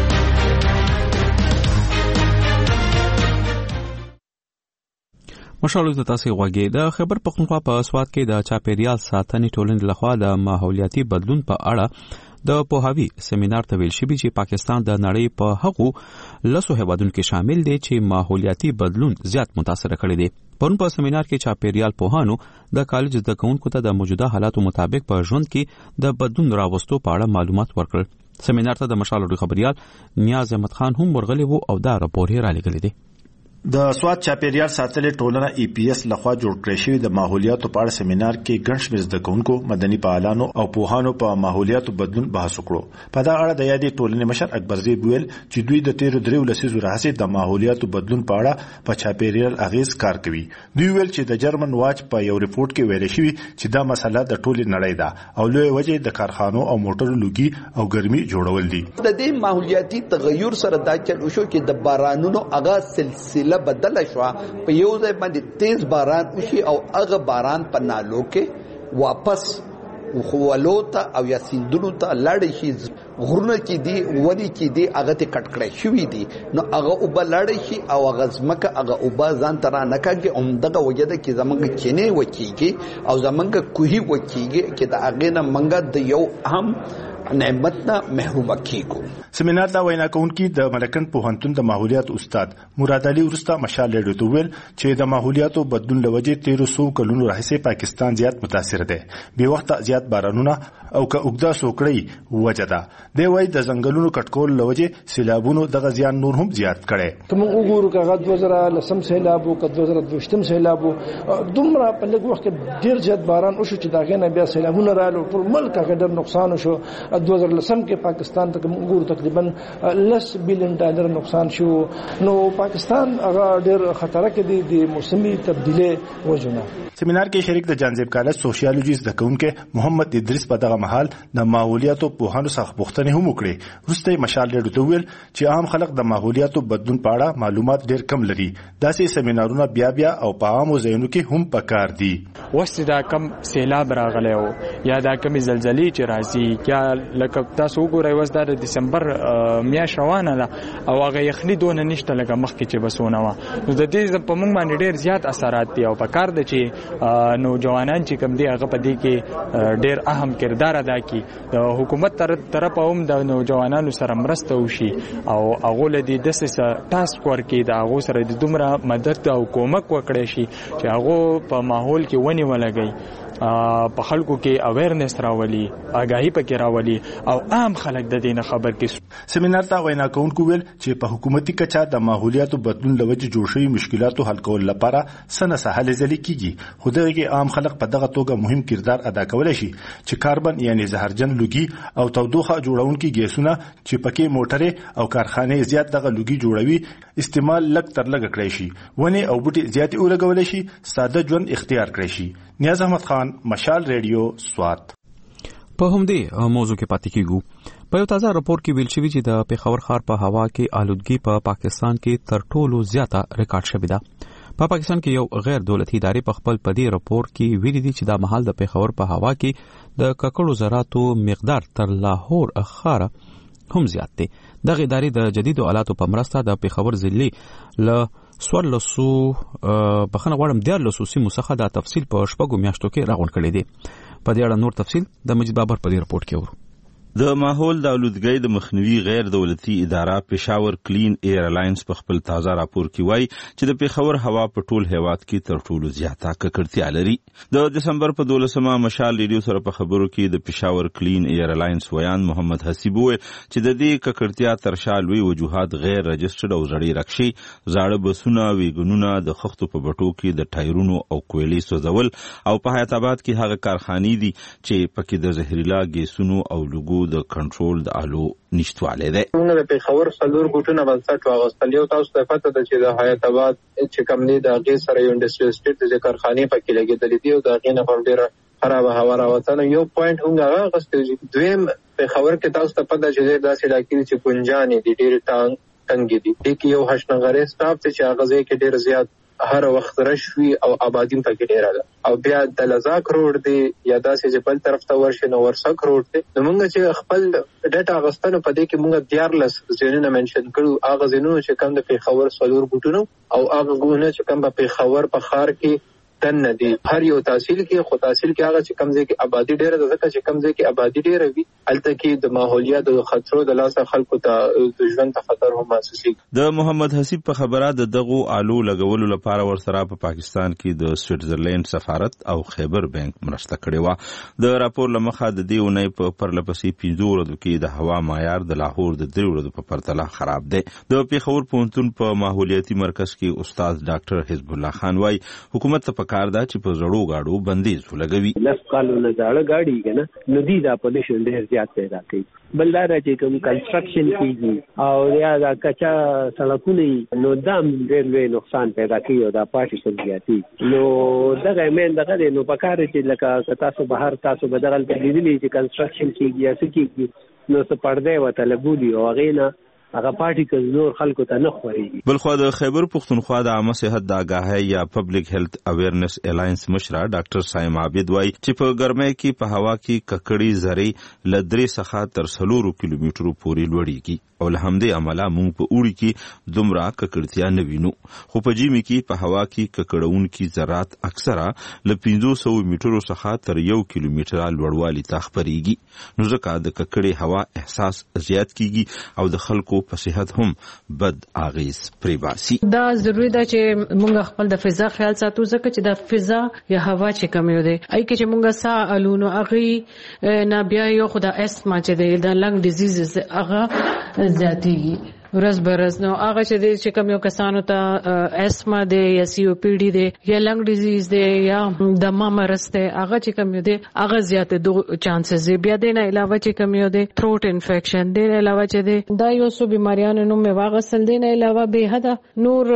مشالو ته تاسو غوږی د خبر پختونخوا په سواد کې د چاپیریال ساتنې ټولنې لخوا د ماحولیاتي بدلون په اړه د پوهاوی سیمینار ته ویل شوی چې پاکستان د نړۍ په هغو لسو هیوادونو کې شامل دی چې ماحولیاتي بدلون زیات متاثر کړی دی. پرون په سیمینار کې چاپیریال پوهانو د کالج زده کوونکو ته د موجوده حالاتو مطابق په ژوند کې د بدلون راوستو په اړه معلومات ورکړل. سیمینار ته د مشال خبريال نیاز احمد خان هم ورغلی وو او دا راپور یې را لګلی دی.
د سواد چاپیریال ساتلې ټولنه EPS لخوا جوړ کړی شوی د ماحولیاتو په اړه سیمینار کې ګڼ شمېر زده کوونکو، مدني فعالانو او پوهانو په ماحولیاتو بدلون بحث وکړو. په دا اړه د یادې ټولنې مشر اکبرزی ویل چې دوی د تیرو 3 لسیزو راهیسې د ماحولیاتو بدلون په اړه په چاپیریال اغیز کار کوي. دوی ویل چې د جرمن واچ په یو ریپورت کې ویل شوی چې دا مسله د ټولې نړۍ ده او لوی وجه د کارخانو او موټرو لوګي او ګرمي جوړول دي.
د دې ماحولیاتي تغیر سره دا چل وشو چې د بارانونو هغه سلسله بدل شو، په یو ځای باندې تیز باران وشي او هغه باران په نالو کې واپس وخولوته او یا سیندونو ته لاړ شي. غرونه چې دی ونی چې دی هغه ته کټ کړی شوی دی، نو هغه اوبه لاړ شي او هغه ځمکه هغه اوبه ځان ته را نه کاږي. همدغه وجه ده چې زمونږ چینې وکیږي او زمونږ کوهي وکیږي چې د هغې نه موږ د یو اهم نعمتنا محرومه کیږو.
سیمینار ته وینا کوونکي د ملکن پوهنتون د ماحولیات استاد مراد علي ورسته مشال لري ته ویل چې د ماحولیاتو بدلون لوجه 1300 کلونو راهیسې پاکستان زیات متاثر دی. به وخت زیات بارانونه او که اوګدا سوکړی وجه ده. دی وای د ځنګلونو کټکول لوجه سیلابونو دغه زیان نور هم زیات کړي.
کوم وګورو کغه 2010 سیلاب او 2012 سیلاب دومره په لږ وخت کې ډیر زیات باران او چې داغه نه بیا سیلابونه رالو ټول ملک هغه ډیر نقصان شو. 2010 کې پاکستان ته وګورو تقریبا $10 بلین نقصان شو. نو پاکستان هغه ډیر خطر کې دی د موسمي تبدیلی وجنه.
سیمینار کې شریک د جانزیب کالج سوشیالوجي زده کوونکي محمد ادریس په دغه مهال د ماحولیاتو پوهانو څخه پوښتنې هم وکړي. وروسته مشال لري ته ویل چې عام خلک د ماحولیاتو بدلون په اړه معلومات ډیر کم لري. داسې سیمینارونه بیا او په عامو ځایونو کې هم پکار دي.
وسته دا کم سیلاب راغلی او یا دا کم زلزلې چې راځي یا لکه تاسو وګورئ وس دا د دسمبر میاشت روانه ده او هغه یخني دونه نشته لکه مخکې چې بسونه وه. نو د دې په موږ باندې ډېر زیات اثرات دي او په کار ده چې نوجوانان چې کوم دي هغه په دې کې ډېر اهم کردار ادا کړي. د حکومت طرفه هم د نوجوانانو سره مرسته وشي او هغو له دې داسې ټاسک ورکړي د هغو سره د دومره مدد او کومک وکړی شي چې هغو په ماحول کې ونې ولګوي، په خلکو کې اویرنس راولي، آگاهی پکې راولي او عام خلک د دې نه خبر کړي.
سیمینار ته وینا کوونکو ویل چې په حکومتي کچا د ماحولیاتو بدلون لوجه جوړ شوی مشکلاتو حل کول لپاره سنه سهل ځلې کیږي، خو دغه کې عام خلک په دغه توګه مهم کردار ادا کولای شي چې کاربن یعنی زهرجن لوګي او تودوخه جوړونکي ګیسونه چې پکې موټرې او کارخانې زیات دغه لوګي جوړوي استعمال لږ تر لږه کړی شي، ونې او بوټي زیات اورګول شي، ساده ژوند اختیار کړی شي. نیاز احمد خان، مشال ریډیو، سوات.
په همدې موضوع کې پاتې کیږو. په یو تازه راپور کې ویل شوی چې د پېښور ښار په هوا کې آلودګي په پاکستان کې تر ټولو زیاته ریکارډ شوې ده. په پاکستان کې یو غیر دولتي ادارې په خپل پدې راپور کې ویلي دي چې دا مهال د پېښور په هوا کې د ککړو ذراتو مقدار تر لاهور ښار هم زیات دی. دغه ادارې د جدیدو آلاتو په مرسته د پېښور ضلع له سوالسو بخنه غواړم 14 سیمو څخه د تفصیل په شپږو میاشتو کې راغونډ کړي دي. په دې اړه نور تفصیل د مجید بابر په دې رپورت کې ورو.
د ماحول د آلودګۍ د مخنیوي غیر دولتي اداره پېښور کلین ایر الاینس په خپل تازه راپور کې وایي چې د پېښور هوا په ټول هیواد کې تر ټولو زیاته ککړتیا لري. د دسمبر په 12مه مشال ریډیو سره په خبرو کې د پېښور کلین ایر الاینس ویان محمد حسیب وویل چې د دې ککړتیا تر شا لوی وجوهات غیر رجسټرډ او زړې رکشې، زاړه بسونه، ویګنونه، د خښتو په بټو کې د ټایرونو او کویلې سوځول او په حیات آباد کې هغه کارخانې دي چې پکې د زهرجن ګیسونو او لوګو د کنټرول د آلو نشټواله ده.
موږ د پېښور څلور ګوټونه بنسټ واغستل. یو تاسو ته پته ده چې د حیات آباد چې کوم دی د هغې سره یو انډسټریل سټیټ د کارخانې پکې لګېدلې دي او د هغې نه هم ډېره خرابه هوا راوتله. یو پوینټ هم هغه اخیستی چې دویم پېښور کې تاسو ته پته چې ډېر داسې علاقې دي چې ګنجانې دي، ډېرې تنګې دي. دې کې یو حشنغرۍ سټاف دی چې هغه ځای کې ډېر زیات هر وخت رش وي او آبادی پکې ډیره ده. او بیا د لزاک روډ دی یا داسې چې بل طرف ته ورشي نو ورسک روډ دی. نو موږ چې خپل ډیټا اغوستنو په دې کې موږ 14 ځایونه منشن کړو. هغه ځایونه چې کوم د پېښور څلور ګوټونو او هغه ګونه چې کوم په پېښور په ښار کې تن ندي. هر یو تحصیل کې خو تحصیل کې هغه چې کوم ځای کې آبادی ډیره ده، ځکه چې کوم ځای کې آبادی ډیره وي هلته کې د ماحولیاتو خطرو د لاسه خلکو ته د ژوند ته خطر هم محسوسي.
د محمد حسیب په خبره د دغو آلو لګولو لپاره ورسره په پاکستان کې د سویټزرلند سفارت او خیبر بانک مرسته کړې و. د راپور لمخه د دې اونۍ په پرلپسې 15 ورځو کې د هوا معیار د لاهور د 3 ورځو په پرتله خراب دی. د پیښور پوهنتون په ماحولیاتي مرکز کې استاد ډاکټر حزب الله خان وايي حکومت ته پکار ده چې په زړو گاډو بندیز ولګوي.
لس کالونه زاړه گاډي کنه نو دي دا پولیشن ډیر زیات پیدا کوي. بلدار چې کوم کنسټرکشن کیږي او یا دا کچا سړکونه نو دام ډیر لوی نقصان پیدا کوي او دا پاتې کیږي. نو دغه مین دغه نو پکار چې لکه تاسو بهر تاسو بدل کړی چې کنسټرکشن کیږي یا څه کیږي نو څه پردې وته لګولي او غینا هغه پارټیکل نور خلکو ته نه خوريږي.
بلخو د خیبر پختونخوا د عامه صحت د آگاهی یا پبلک هیلث اویرنس الاینس مشره ډاکټر سایم عابد وايي چې په ګرمۍ کې په هوا کې ککړې ذرې ل 3 څخه تر 4 کیلومترو پورې لوړیږي او له همدې عمله موږ په اوړي کې دومره ککړتیا نه وینو، خو په ژمي کې په هوا کې ککړونکي ذرات اکثره له 500 میټرو څخه تر 1 کیلومتره لوړوالي ته خپريږي. نو ځکه د ککړې هوا احساس زیات کیږي او د خلکو په صحت هم بد اغیز پرې باسي.
دا ضروری ده چې موږ خپل د فضا خیال ساتو ځکه چې د فضا یا هوا چې کم یو دی ای کې چې موږ ساه الونو اغي نه بیا یو خدای اسما چې د لنګ ډیزیز هغه زیاتیږي ورځ برځ. نو هغه چې کوم یو کسانو ته اسما دی یا سی او پی ډی دی یا لنګ ډیزیز دی یا دمه مرض دی هغه چې کوم یو دی هغه زیات د چانسز دی. بیا د نه علاوه چې کوم یو دی تھروټ انفیکشن دی علاوه چې دی دا یو څو بیماریانو نوم واغسل دی نه علاوه به حدا نور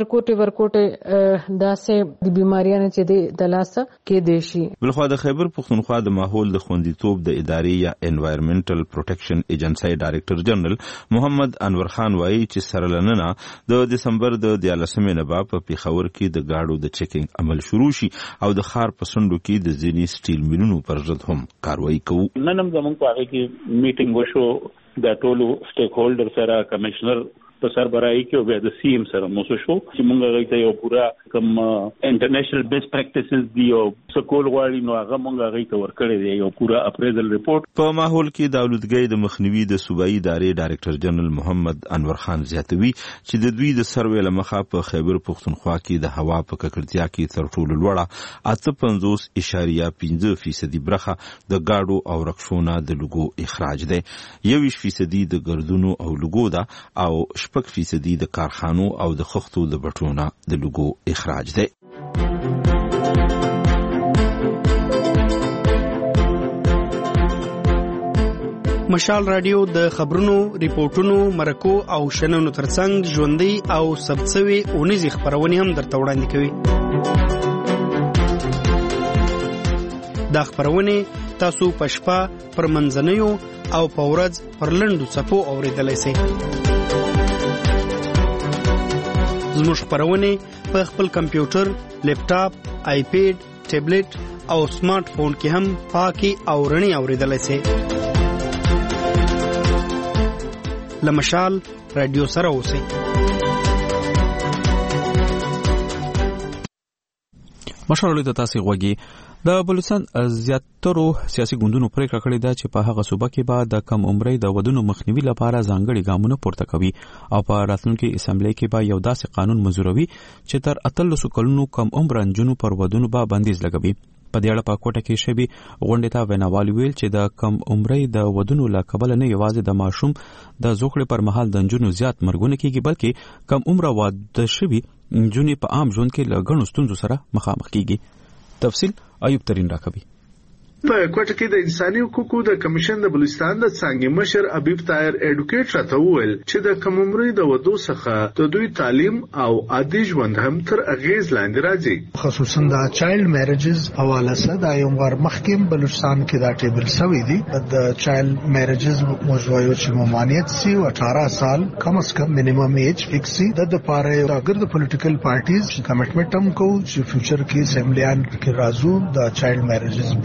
ورکوټه داسې د بیماریانو چې دی د لاسه کې دی شي.
بلخو د خیبر پختونخوا د ماحول د خوندیتوب د ادارې یا انوایرنمنټل پروټیکشن ایجنسی ډایریکټر جنرال محمد انور خان وایي چې سره لننه د دسمبر د 14 نه په پیښور کې د گاډو د چیکینګ عمل شروع شي او د خار پسندو کې د ځینی سټیل میلونو پر ضد هم کاروایی کوي.
نن زموږ په هغه کې میټینګ وشو د ټولو سټیک هولډر سره کمشنر په سربراهي کې او بیا د سی ام سره موسو شو چې موږ غوښته یو پورا کوم انټرنیشنل بیسټ پریکټیسز دی او سکول غواړي نو هغه موږ غوښته ورکړی دی یو پورا اپریزل ریپورت.
په ماحول کې د اولودګۍ د مخنیوي د صوبایي ادارې ډایریکټر جنرال محمد انور خان زیاتوي چې د دوی د سروې لمخه په خیبر پختونخوا کې د هوا په ککړتیا کې تر ټولو لوړه 58.5% برخه د گاډو او رکشونو د لوګو اخراج دی، 21% د ګردونو او لوګو ده او 6% د کارخانو او د خښتو د بټونو د لوګو اخراج دی.
مشال رادیو د خبرونو، ریپورتونو، مرکو او شننو ترڅنګ ژوندۍ او ثبتسوي اونیزي خبرونه هم درته وړاندې کوي. دا خبرونه تاسو په شپه پر منځنیو او په ورځ پر لنډو څپو اوریدلای شئ. زموږ خبرونه په خپل کمپیوټر، لیپټاپ، آیپیډ، ټابلیټ او سمارټ فون کې هم پاکي او رڼي اوریدلای شئ. لمشال رادیو سره اوسئ.
مشال د تاسو غوږی د بلوچستان زیاترو سیاسي ګوندونو پریکړه کړې ده چې په هغه صوبه کې به د کم عمرۍ د ودونو مخنیوي لپاره ځانګړي ګامونه پورته کوي او په راتلونکي اسمبلی کې به یو داسې قانون منظوروي چې تر 13 کلونو کم عمر نجونو پر ودونو به بندیز لګوي. په دې اړه په کوټه کې شبي غونډې ته ویناوال ویل چې د کم عمرۍ د ودونو له کبله نه یوازې د ماشوم د زوکړې پر مهال د نجونو زیات مرګونه کیږي بلکې کم عمره واده شوي نجونې په عام ژوند کې له ګڼو ستونزو سره مخامخ کیږي. تفصیل ایوب ترین راکوي.
په کوټه کې د انساني حقوقو د کمیشن د بلوچستان د څنګه مشر حبیب طاهر اډوکیټ راته وویل چې د کم عمرۍ د ودو څخه د دوی تعلیم او عادي ژوند هم تر اغیز لاندې راځي.
خصوصا د چایلډ میریجز حواله سره د یو غیر مخکیم بلوچستان کې دا ټیبل سوی دی د چایلډ میریجز موضوع چې ممانعت سی 18 سال کم از کم مینیمم ایج فکس سی د لپاره اگر د پولیټیکل پارټیز کمټمنټ هم کو چې فیوچر کې اسمبلیان کې راځو د چایلډ میریجز بل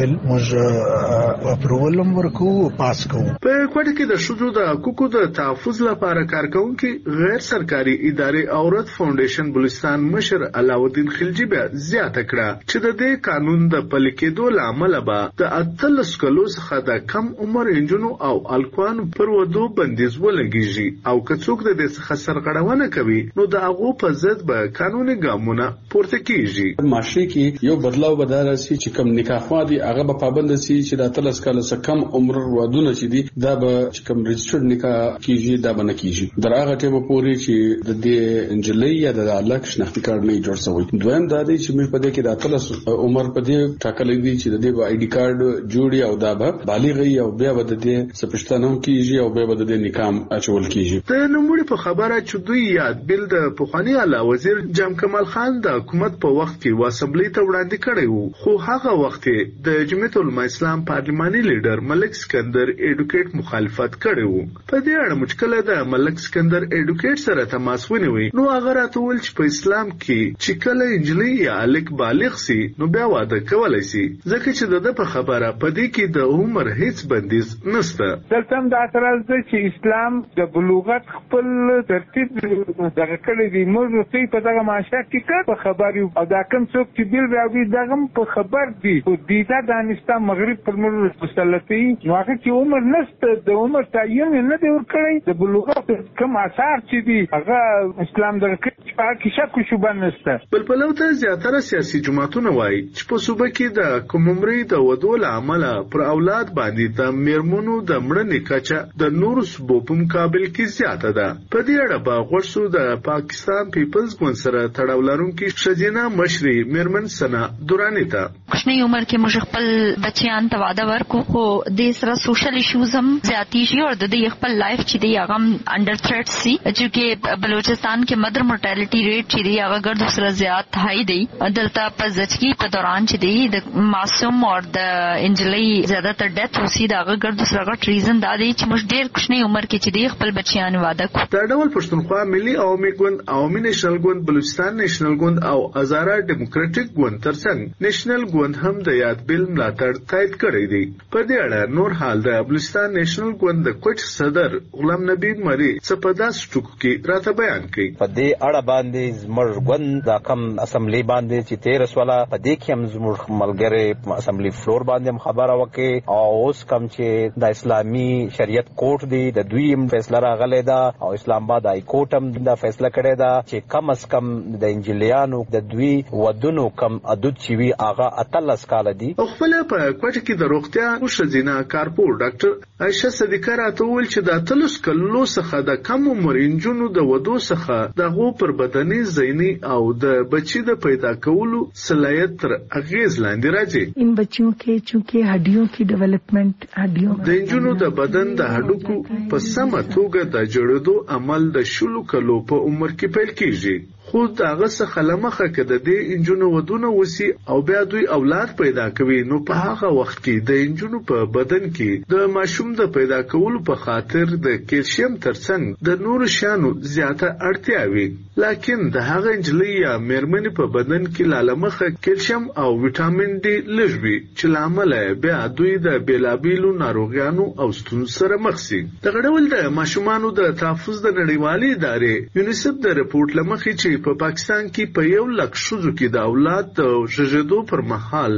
موږ اپروول ورکو پاس کوو.
په کوټه کې د شذو د حقوقو د تحفظ لپاره کارکونکي غیر سرکاري ادارې اورت فاونډیشن بلوچستان مشر علاؤالدین خلجی بیا زیاته کړه چې د دې قانون د پلي کېدو لامل به د 18 کلو څخه د کم عمر انجونو او الکوان پر ودو بندیز ولګیږي او که څوک د دې څخه سرغړونه کوي نو د هغه په ضد به قانوني ګامونه پورته کیږي.
معاشري کې یو بدلاو به دارسي چې کم نکاح وادي هغه به پابند شي چې د 13 کال څخه کم عمر ودونه چې دي دا به چې کم رجسترډ نکاح کیږي دا به نه کیږي در هغه ټیمه پورې چې د دې انجلۍ یا د الک شناختی کارت نه جوړ شوی. دویم دا دی چې موږ په دې کې د 13 عمر په دې ټاکلې دي چې د دې آی ډي کارت جوړي او دا به بالغ وي او بیا به د دې سپشتنو کیږي او بیا به د دې نکام اچول کیږي.
د نوموړي په خبره چې دوی یاد بل د پخوانی اعلی وزیر جام کمال خان د حکومت په وخت کې واسمبلی ته وړاندې کړی وو خو هغه وخت د جمعیت العلماء اسلام پارلماني لیډر ملک سکندر ایډوکیټ مخالفت کړی وو. په دې اړه مشکله د ملک سکندر ایډوکیټ سره تماس ونیوي نو هغه راته ویل چې په اسلام کې چې کله انجلۍ یا الک بالغ سي نو بیا واده کولای شي ځکه چې د په خبره په دې کې د عمر هیڅ بندیز نشته.
دلته دا اعتراض دی چې اسلام د بلوغت خپل ترتیب دغه کړی دی. موږ څه په دغه معاشره کې په خبر یو او دا کوم څوک چې بیل راوي دغه په خبر دی او دیدا د افغانستان مغرب پر موږ مسلطي نو هغه چې عمر نشته د عمر تعین نه دی ورکړی د بلوغت کوم اثر چې دی هغه اسلام دغه کې شک شوبه نشته.
بلبلو ته زیاتره سیاسي جماعتونه وایي چې په صوبه کې د کوم عمرې د ودو لامل پر اولاد باندې د میرمنو د مړنې کچه د نورو صوبو په مقابل کې زیاته ده. په دې اړه به غوښتو د پاکستان پیپلز ګوند سره تړاو لرونکي ښځینه مشري میرمن سنا دوراني ته
کوچنی عمر کې موږ خپل بچیان ته واده ورکو خو د سره سوشل ایشوز هم زیاتی شي او د خپل لایف چې دی هغه انډر تھریټ سي چې بلوچستان کې مدر مورټالټي ریټ چې دی هغه ګرد سره زیات هاي دی. دلته په زچګي په دوران چې دی د معصوم او د انجلۍ زیاده تر ډیث وسی دا ګرد سره غټ ریزن دا دی چې موږ ډیر کوچنی عمر کې چې دی خپل بچیان واده کو.
دا ډول پښتونخوا ملي عوامي ګوند عوامي نېشنل ګوند بلوچستان نېشنل ګوند او هزاره ډیموکراټک ګوند ترڅنګ نېشنل ګوند هم د یاد بل ملاتړ تایید کړی دی. په دې اړه نور حال د بلوچستان نېشنل ګوند د کوټ صدر غلام نبی مری سپداس ټکو کې راته بیان کړي.
په دې اړه باندې زموږ ګوند د کم اسمبلی باندې چې 13 ولا په دې کې هم زموږ ملګری اسمبلی فلور باندې خبره وکړي او اوس کم چې د اسلامي شریعت کورټ دی د دویم فیصله راغلی دا او اسلام آباد های کورټ هم دا فیصله کړی دا چې کم از کم د انجلیانو د دوی ودونو کم حدود چې وی هغه 18 کال دي.
خپل په کوټه کې د روغتیا او ښځینه کارپور ډاکټر عائشه صدیقه راته ویل چې د 13 کلو څخه د کم عمر انجونو د ودو څخه دغه پر بدني ذهني او د بچی د پیدا کولو صلاحیت تر اغیز لاندې راځي.
ان بچیوں کے چونکہ ہڈیوں کی ڈیولپمنٹ ہڈیوں
د انجونو د بدن د هډوکو په سمه توګه د جوړېدو عمل د شلو کلو په عمر کې پیل کیږي. خو دغه څخه لمخه کې د دې انجونو ودونه وسی او بیا دوی اولاد پیدا کوي نو په هغه وخت کې د انجونو په بدن کې د ماشوم د پیدا کولو په خاطر د کیلشیم ترڅنګ د نورو شانو زیاته اړتیا وي. لکه د هغه انجلۍ یا میرمنې په بدن کې لالمخه کیلشیم او وټامین ډي لږوي چې لامل بیا دوی د بیلابیلو ناروغیانو او ستونزو سره مخ شي. دغه ډول د ماشومانو د تحفظ د نړیوالې ادارې یونیسف د رپورت لمخې چې په پاکستان کې په 1 لک شذو کې د اولاد د ژغېدو پر مهال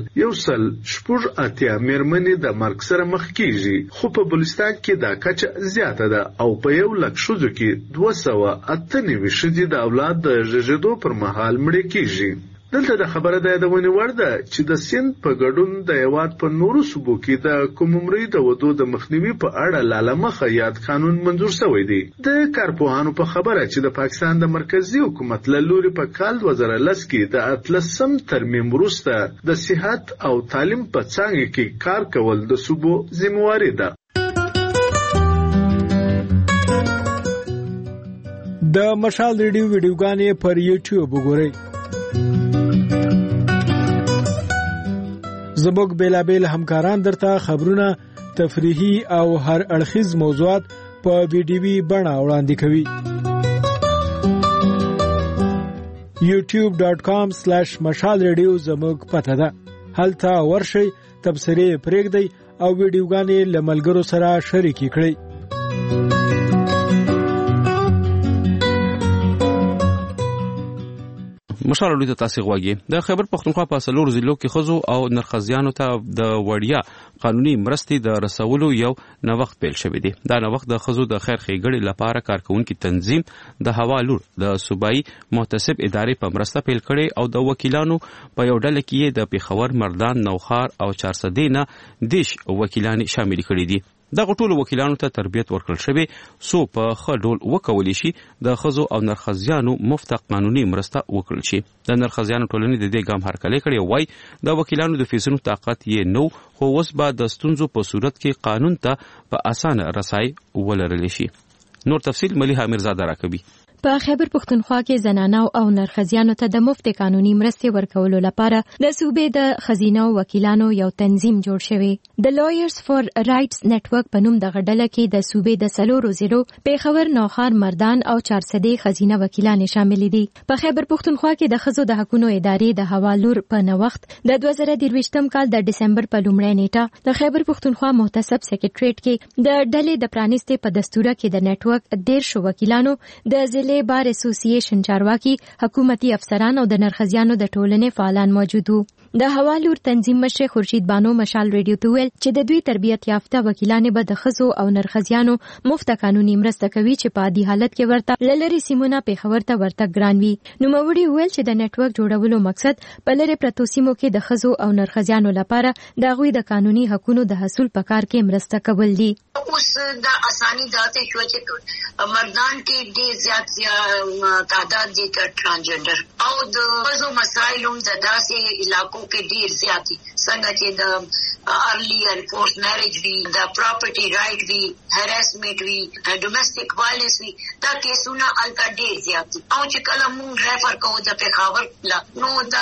1.8 میرمنې د مرګ سره مخ کیږي خو په بلوچستان کې دا کچه زیاته ده او په 1 لک شذو کې 298 ښځې د اولاد د ژغېدو پر مهال مړې کیږي. دلته د خبره د یادونې وړ ده چې د سند په ګډون د هیواد په نورو صوبو کې د کوم عمرې د ودو د مخنیوي په اړه لالمخه یاد قانون منظور شوی دی. د کارپوهانو په خبره چې د پاکستان د مرکزی حکومت له لوري په کال 2010 کې د 18 ترمیم وروسته د صحت او تعلیم په څانګه کې کار کول د صوبو ذمہواری ده.
د مشال ریډیو ویډیوګانې پر یوټیوب وګورئ. زموږ بیلابیل همکاران درته خبرونه تفریحي او هر اړخیز موضوعات په ویډیوي بڼه وړاندې کوي. youtube.com/مشال ریډیو زموږ پته ده. هلته ورشئ
تبصرې پرېږدئ او ویډیوګانې له ملګرو سره شریکې کړئ.
مشال ته تاسو غواګي د خیبر پختونخوا په سلور ضلعو کې خزو او نرخزیانو ته د وړیا قانوني مرستې د رسولو یو نوښت پیل شوی دی. دا نوښت د خزو د خیر ښېګړې لپاره کارکونکو تنظیم د حوالور د صوبایي محتسب ادارې په مرسته پیل کړي او د وکیلانو په یو ډله کې د پیښور، مردان، نوخار او 400 نه دیش وکیلان شامل کړي دي. دغه ټول وکیلانو ته تربیت ورکړل شوی سو په ښه ډول وکولی شي د خزو او نرخزیانو مفت قانوني مرسته وکړل شي. د نرخزیانو ټولنې د دې ګام هرکلی کړی وای د وکیلانو د فیسونو طاقت یې نو خو اوس به د ستونزو په صورت کې قانون ته په اسانه رسای ولرل شي. نور تفصیل ملیحه میرزاده راکوي.
په خیبر پختونخوا کې زنانو او نرخزیانو ته د مفت قانوني مرستې ورکولو لپاره د صوبې د خزینه او وکیلانو یو تنظیم جوړ شوی. د لایرز فار رائټس نتورک په نوم د غډله کې د صوبې د سلورو ضلعو پیښور، نوخار، مردان او 400 خزینه وکیلان شامل دي. په خیبر پختونخوا کې د خزو د حقوقو ادارې د حوالور په نوښت د 2023م کال د دسمبر په لومړۍ نیټه د خیبر پختونخوا محتسب سیکریټریټ کې د ډلې د پرانیستې په دستور کې د نتورک 13 وکیلانو د بار اسوسییشن چارواکي، حکومتي افسران او د نرخزیانو د ټولنې فعالان موجود وو. د حوالور تنظیم مشر خورشید بانو مشال ریډیو ته ویل چې د دوی تربیت یافته وکیلان به د خزو او نرخزیانو مفت قانوني مرسته کوي چې په عادي حالت کې ورته لری سیمونه پیښور ته ورته ګران وي. نو موري ویل چې د نتورک جوړولو مقصد په لری پرتو سیمو کې د خزو او نرخزیانو لپاره د غوي د قانوني حقوقو د حصول په کار کې مرسته کول دي.
اوس د اساني داته شو چې مردان کې ډېر زیات تعداد دي ترانسجنډر او د خزو مسایلو د داسې علاقو کې ډېر زیات دي څنګه چې د early and forced marriage وی د property right وی harassment وی domestic violence وی دا کیسونه الګا ډېر زیات دي او چې کله موږ ریفر کوو د پیښور لا نو دا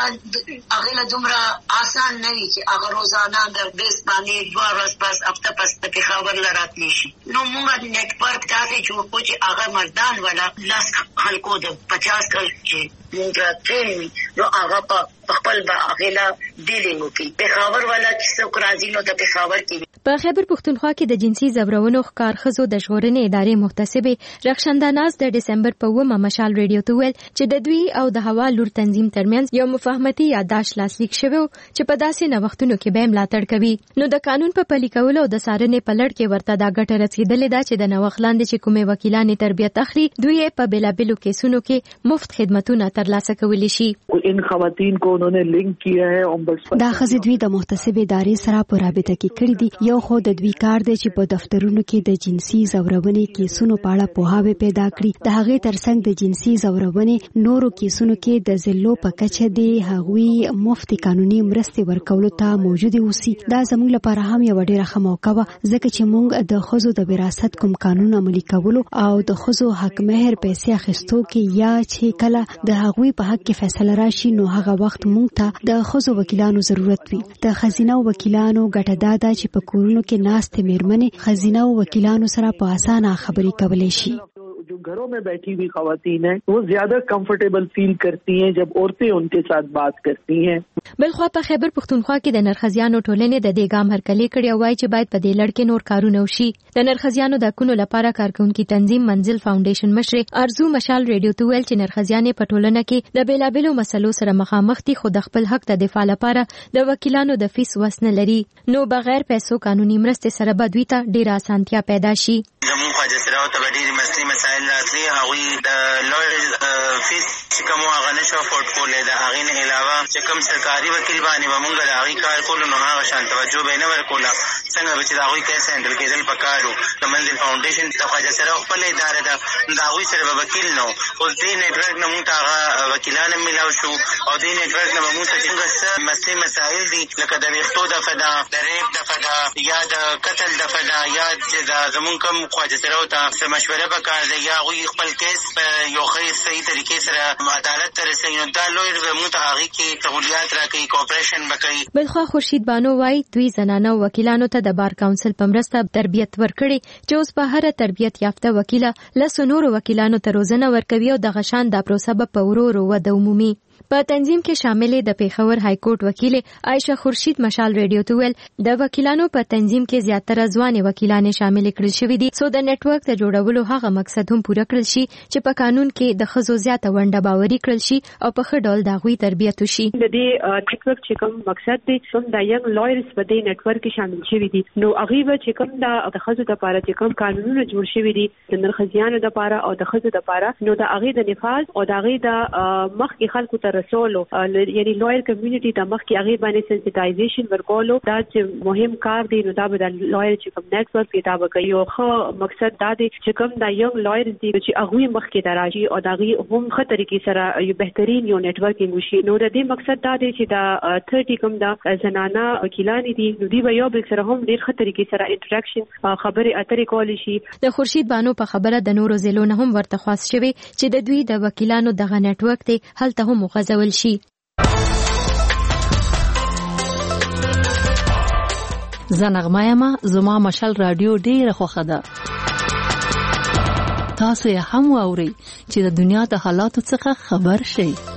هغه دومره آسان نه وي چې هغه روزانه د بیس باندې 2 ورځې پس هفته پس د پیښور لراتلی شي. نو موږ نیټورک داسې جوړ کړو چې هغه مردان ولا لاس خلکو د 50 کال چې موږ راځي نو هغه په خپل باغلا ډیلینګ کوي. پیښور ولا چې څوک راځي نو د پیښور کې
په خیبر پختونخوا کې د جنسي زبرونو ښکار خزو د ژغورنې ادارې محتسبه رخشنداناز د دسمبر په 1 مشال ریډیو ته ویل چې د دوی او د حوالور تنظیم ترمنځ یو مفاهمتي یادداشت لاسلیک شوی چې په داسې نوښتونو کې به ملاتړ کوي. نو د قانون په پلي کولو او د څارنې په لړ کې ورته دا ګټه رسیدلې ده چې د نوښت لاندې چې کومې وکیلانې تربیت اخلي دوی په بیلابلو کیسونو کې مفت خدمتونه ترلاسه کولی شي.
ان خواتین کو انہوں نے لنک کیا ہے اومبڈسمن
دا خزې دوی د محتسب ادارې سره په رابطه کې کړی دي. یو خو د دوی کار دی چې په دفترونو کې د جنسي زورونې کیسونو په اړه پوهاوی پیدا کړي. د هغې ترڅنګ د جنسي زورونې نورو کیسونو کې د ضلعو په کچه دی هغوی مفت قانوني مرستې ورکولو ته موجود اوسي. دا زموږ لپاره هم یو ډېره ښه موقع وه ځکه چې موږ د ښځو د وراثت کوم قانون عملي کولو او د ښځو حق مهر پیسې اخیستو کې یا چې کله د هغوی په حق کې فیصله راشي نو هغه وخت موږ ته د ښځو وکیلانو ضرورت وي. د خزینه وکیلانو ګټه دا ده چې په کورونو کې ناستې میرمنې خزینه وکیلانو سره په اسانه خبرې کولی شي.
जो घरों में बैठी हुई खवातीन हैं वो ज्यादा कंफर्टेबल फील करती हैं जब औरतें उनके साथ बात करती हैं.
بلخوا په خیبر پختونخوا کې د نرخزیانو ټولنې د دې ګام هرکلی کړی او وايي چې باید په دې لړ کې نور کارونه وشي. د نرخزیانو د حقوقو لپاره کارکونکو تنظیم منزل فاونډیشن مشر ارزو مشال ریډیو ته ویل چې نرخزیانې په ټولنه کې د بیلابلو مسلو سره مخامخ دي خو د خپل حق د دفاع لپاره د وکیلانو د فیس وس نه لري. نو بغیر پیسو قانوني مرستې سره به دوی ته ډېره اسانتیا پیدا شي.
زموږ خواجه سراو ته ډېرې مسلې مسایل راتلي هغوی د لویر فیس چې کوم هغه نشو افورډ کولی د هغې نه علاوه چې کوم سرکاري وکیل باندې به مونږ د هغې کار کولو نو هغه شان توجه به یې نه ورکوله څنګه به چې د هغوی کیس هینډل کېدل پکار وو. د منزل فاونډیشن د خواجه سراو خپله اداره ده د هغوی سره به وکیل نه و. اوس دې نیټورک نه مونږ ته هغه وکیلان هم میلاو شو او دې نیټورک نه به مونږ ته چې څه مسلې مسایل دي لکه د ویښتو دفعه ده د ریپ دفعه ده یا د قتل دفعه ده یا چې د زمونږ کوم خواجه سراو ته څه مشوره پکار ده یا هغوی خپل کیس په یو ښه صحیح طریقې سره عدالت ته رسوي نو دا لویر به مونږ ته هغې کې سهولیات راکوي کوپریشن به کوي.
بلخوا خورشید بانو وایي دوی زنانه وکیلانو ته د بار کونسل په مرسته تربیت ورکړي چې اوس په هره تربیت یافته وکیله لسو نورو وکیلانو ته روزنه ورکوي او دغه شان دا پروسه به په ورو ورو وده ومومي. په تنظیم کې شامل د پیښور های کورټ وکیل عائشه خورشید مشال ریډیو ته ویل د وکیلانو په تنظیم کې زیاتره ځوان وکیلان شامل کړل شوی دي سو د نت ورک ته جوړولو هغه مقصد هم پوره کړل شي چې په قانون کې د خزو زیاته ونډه باوري کړل شي او په ښه ډول د غوي تربیت وشي.
د دې نت ورک چې کوم مقصد دی څوم د ینګ لایرز په دې نت ورک کې شامل شوی دي نو هغه چې کوم د خزو د لپاره چې کوم قانونونه جوړ شوی دي د نرخزیانو د لپاره او د خزو د لپاره نو د هغه د نفاذ او د هغه د مخکې خلکو ته رسولو یعنی لویر کمیونټي د مخکې هغه باندې سنسټایزیشن ورکولو دا چې مهم کار دی نو دا به د لویر چې کوم نت ورک دا به کوي خو مقصد دا دی چې کوم د ینګ لایرز دي چې هغه مخکې دراشي او د هغه هم ښه طریقې سره یو بهترین یو نت ورکینګ وشي نو د دې مقصد دا دی چې د 30 کوم د زنانه وکیلان دي نو دی به یو بل سره هم ډیر ښه طریقې سره انټریکشن خبرې اترې کولی شي.
د خورشید بانو په خبره د نورو ضلعو نه هم ورته خاص شوی چې د دوی د وکیلانو دغه نت ورک ته هلته هم غځول شي.
زنغمایما زما مشال رادیو ډیره خوښه ده. تاسو یې هم واورئ چې د دنیا د حالاتو څخه خبر شئ.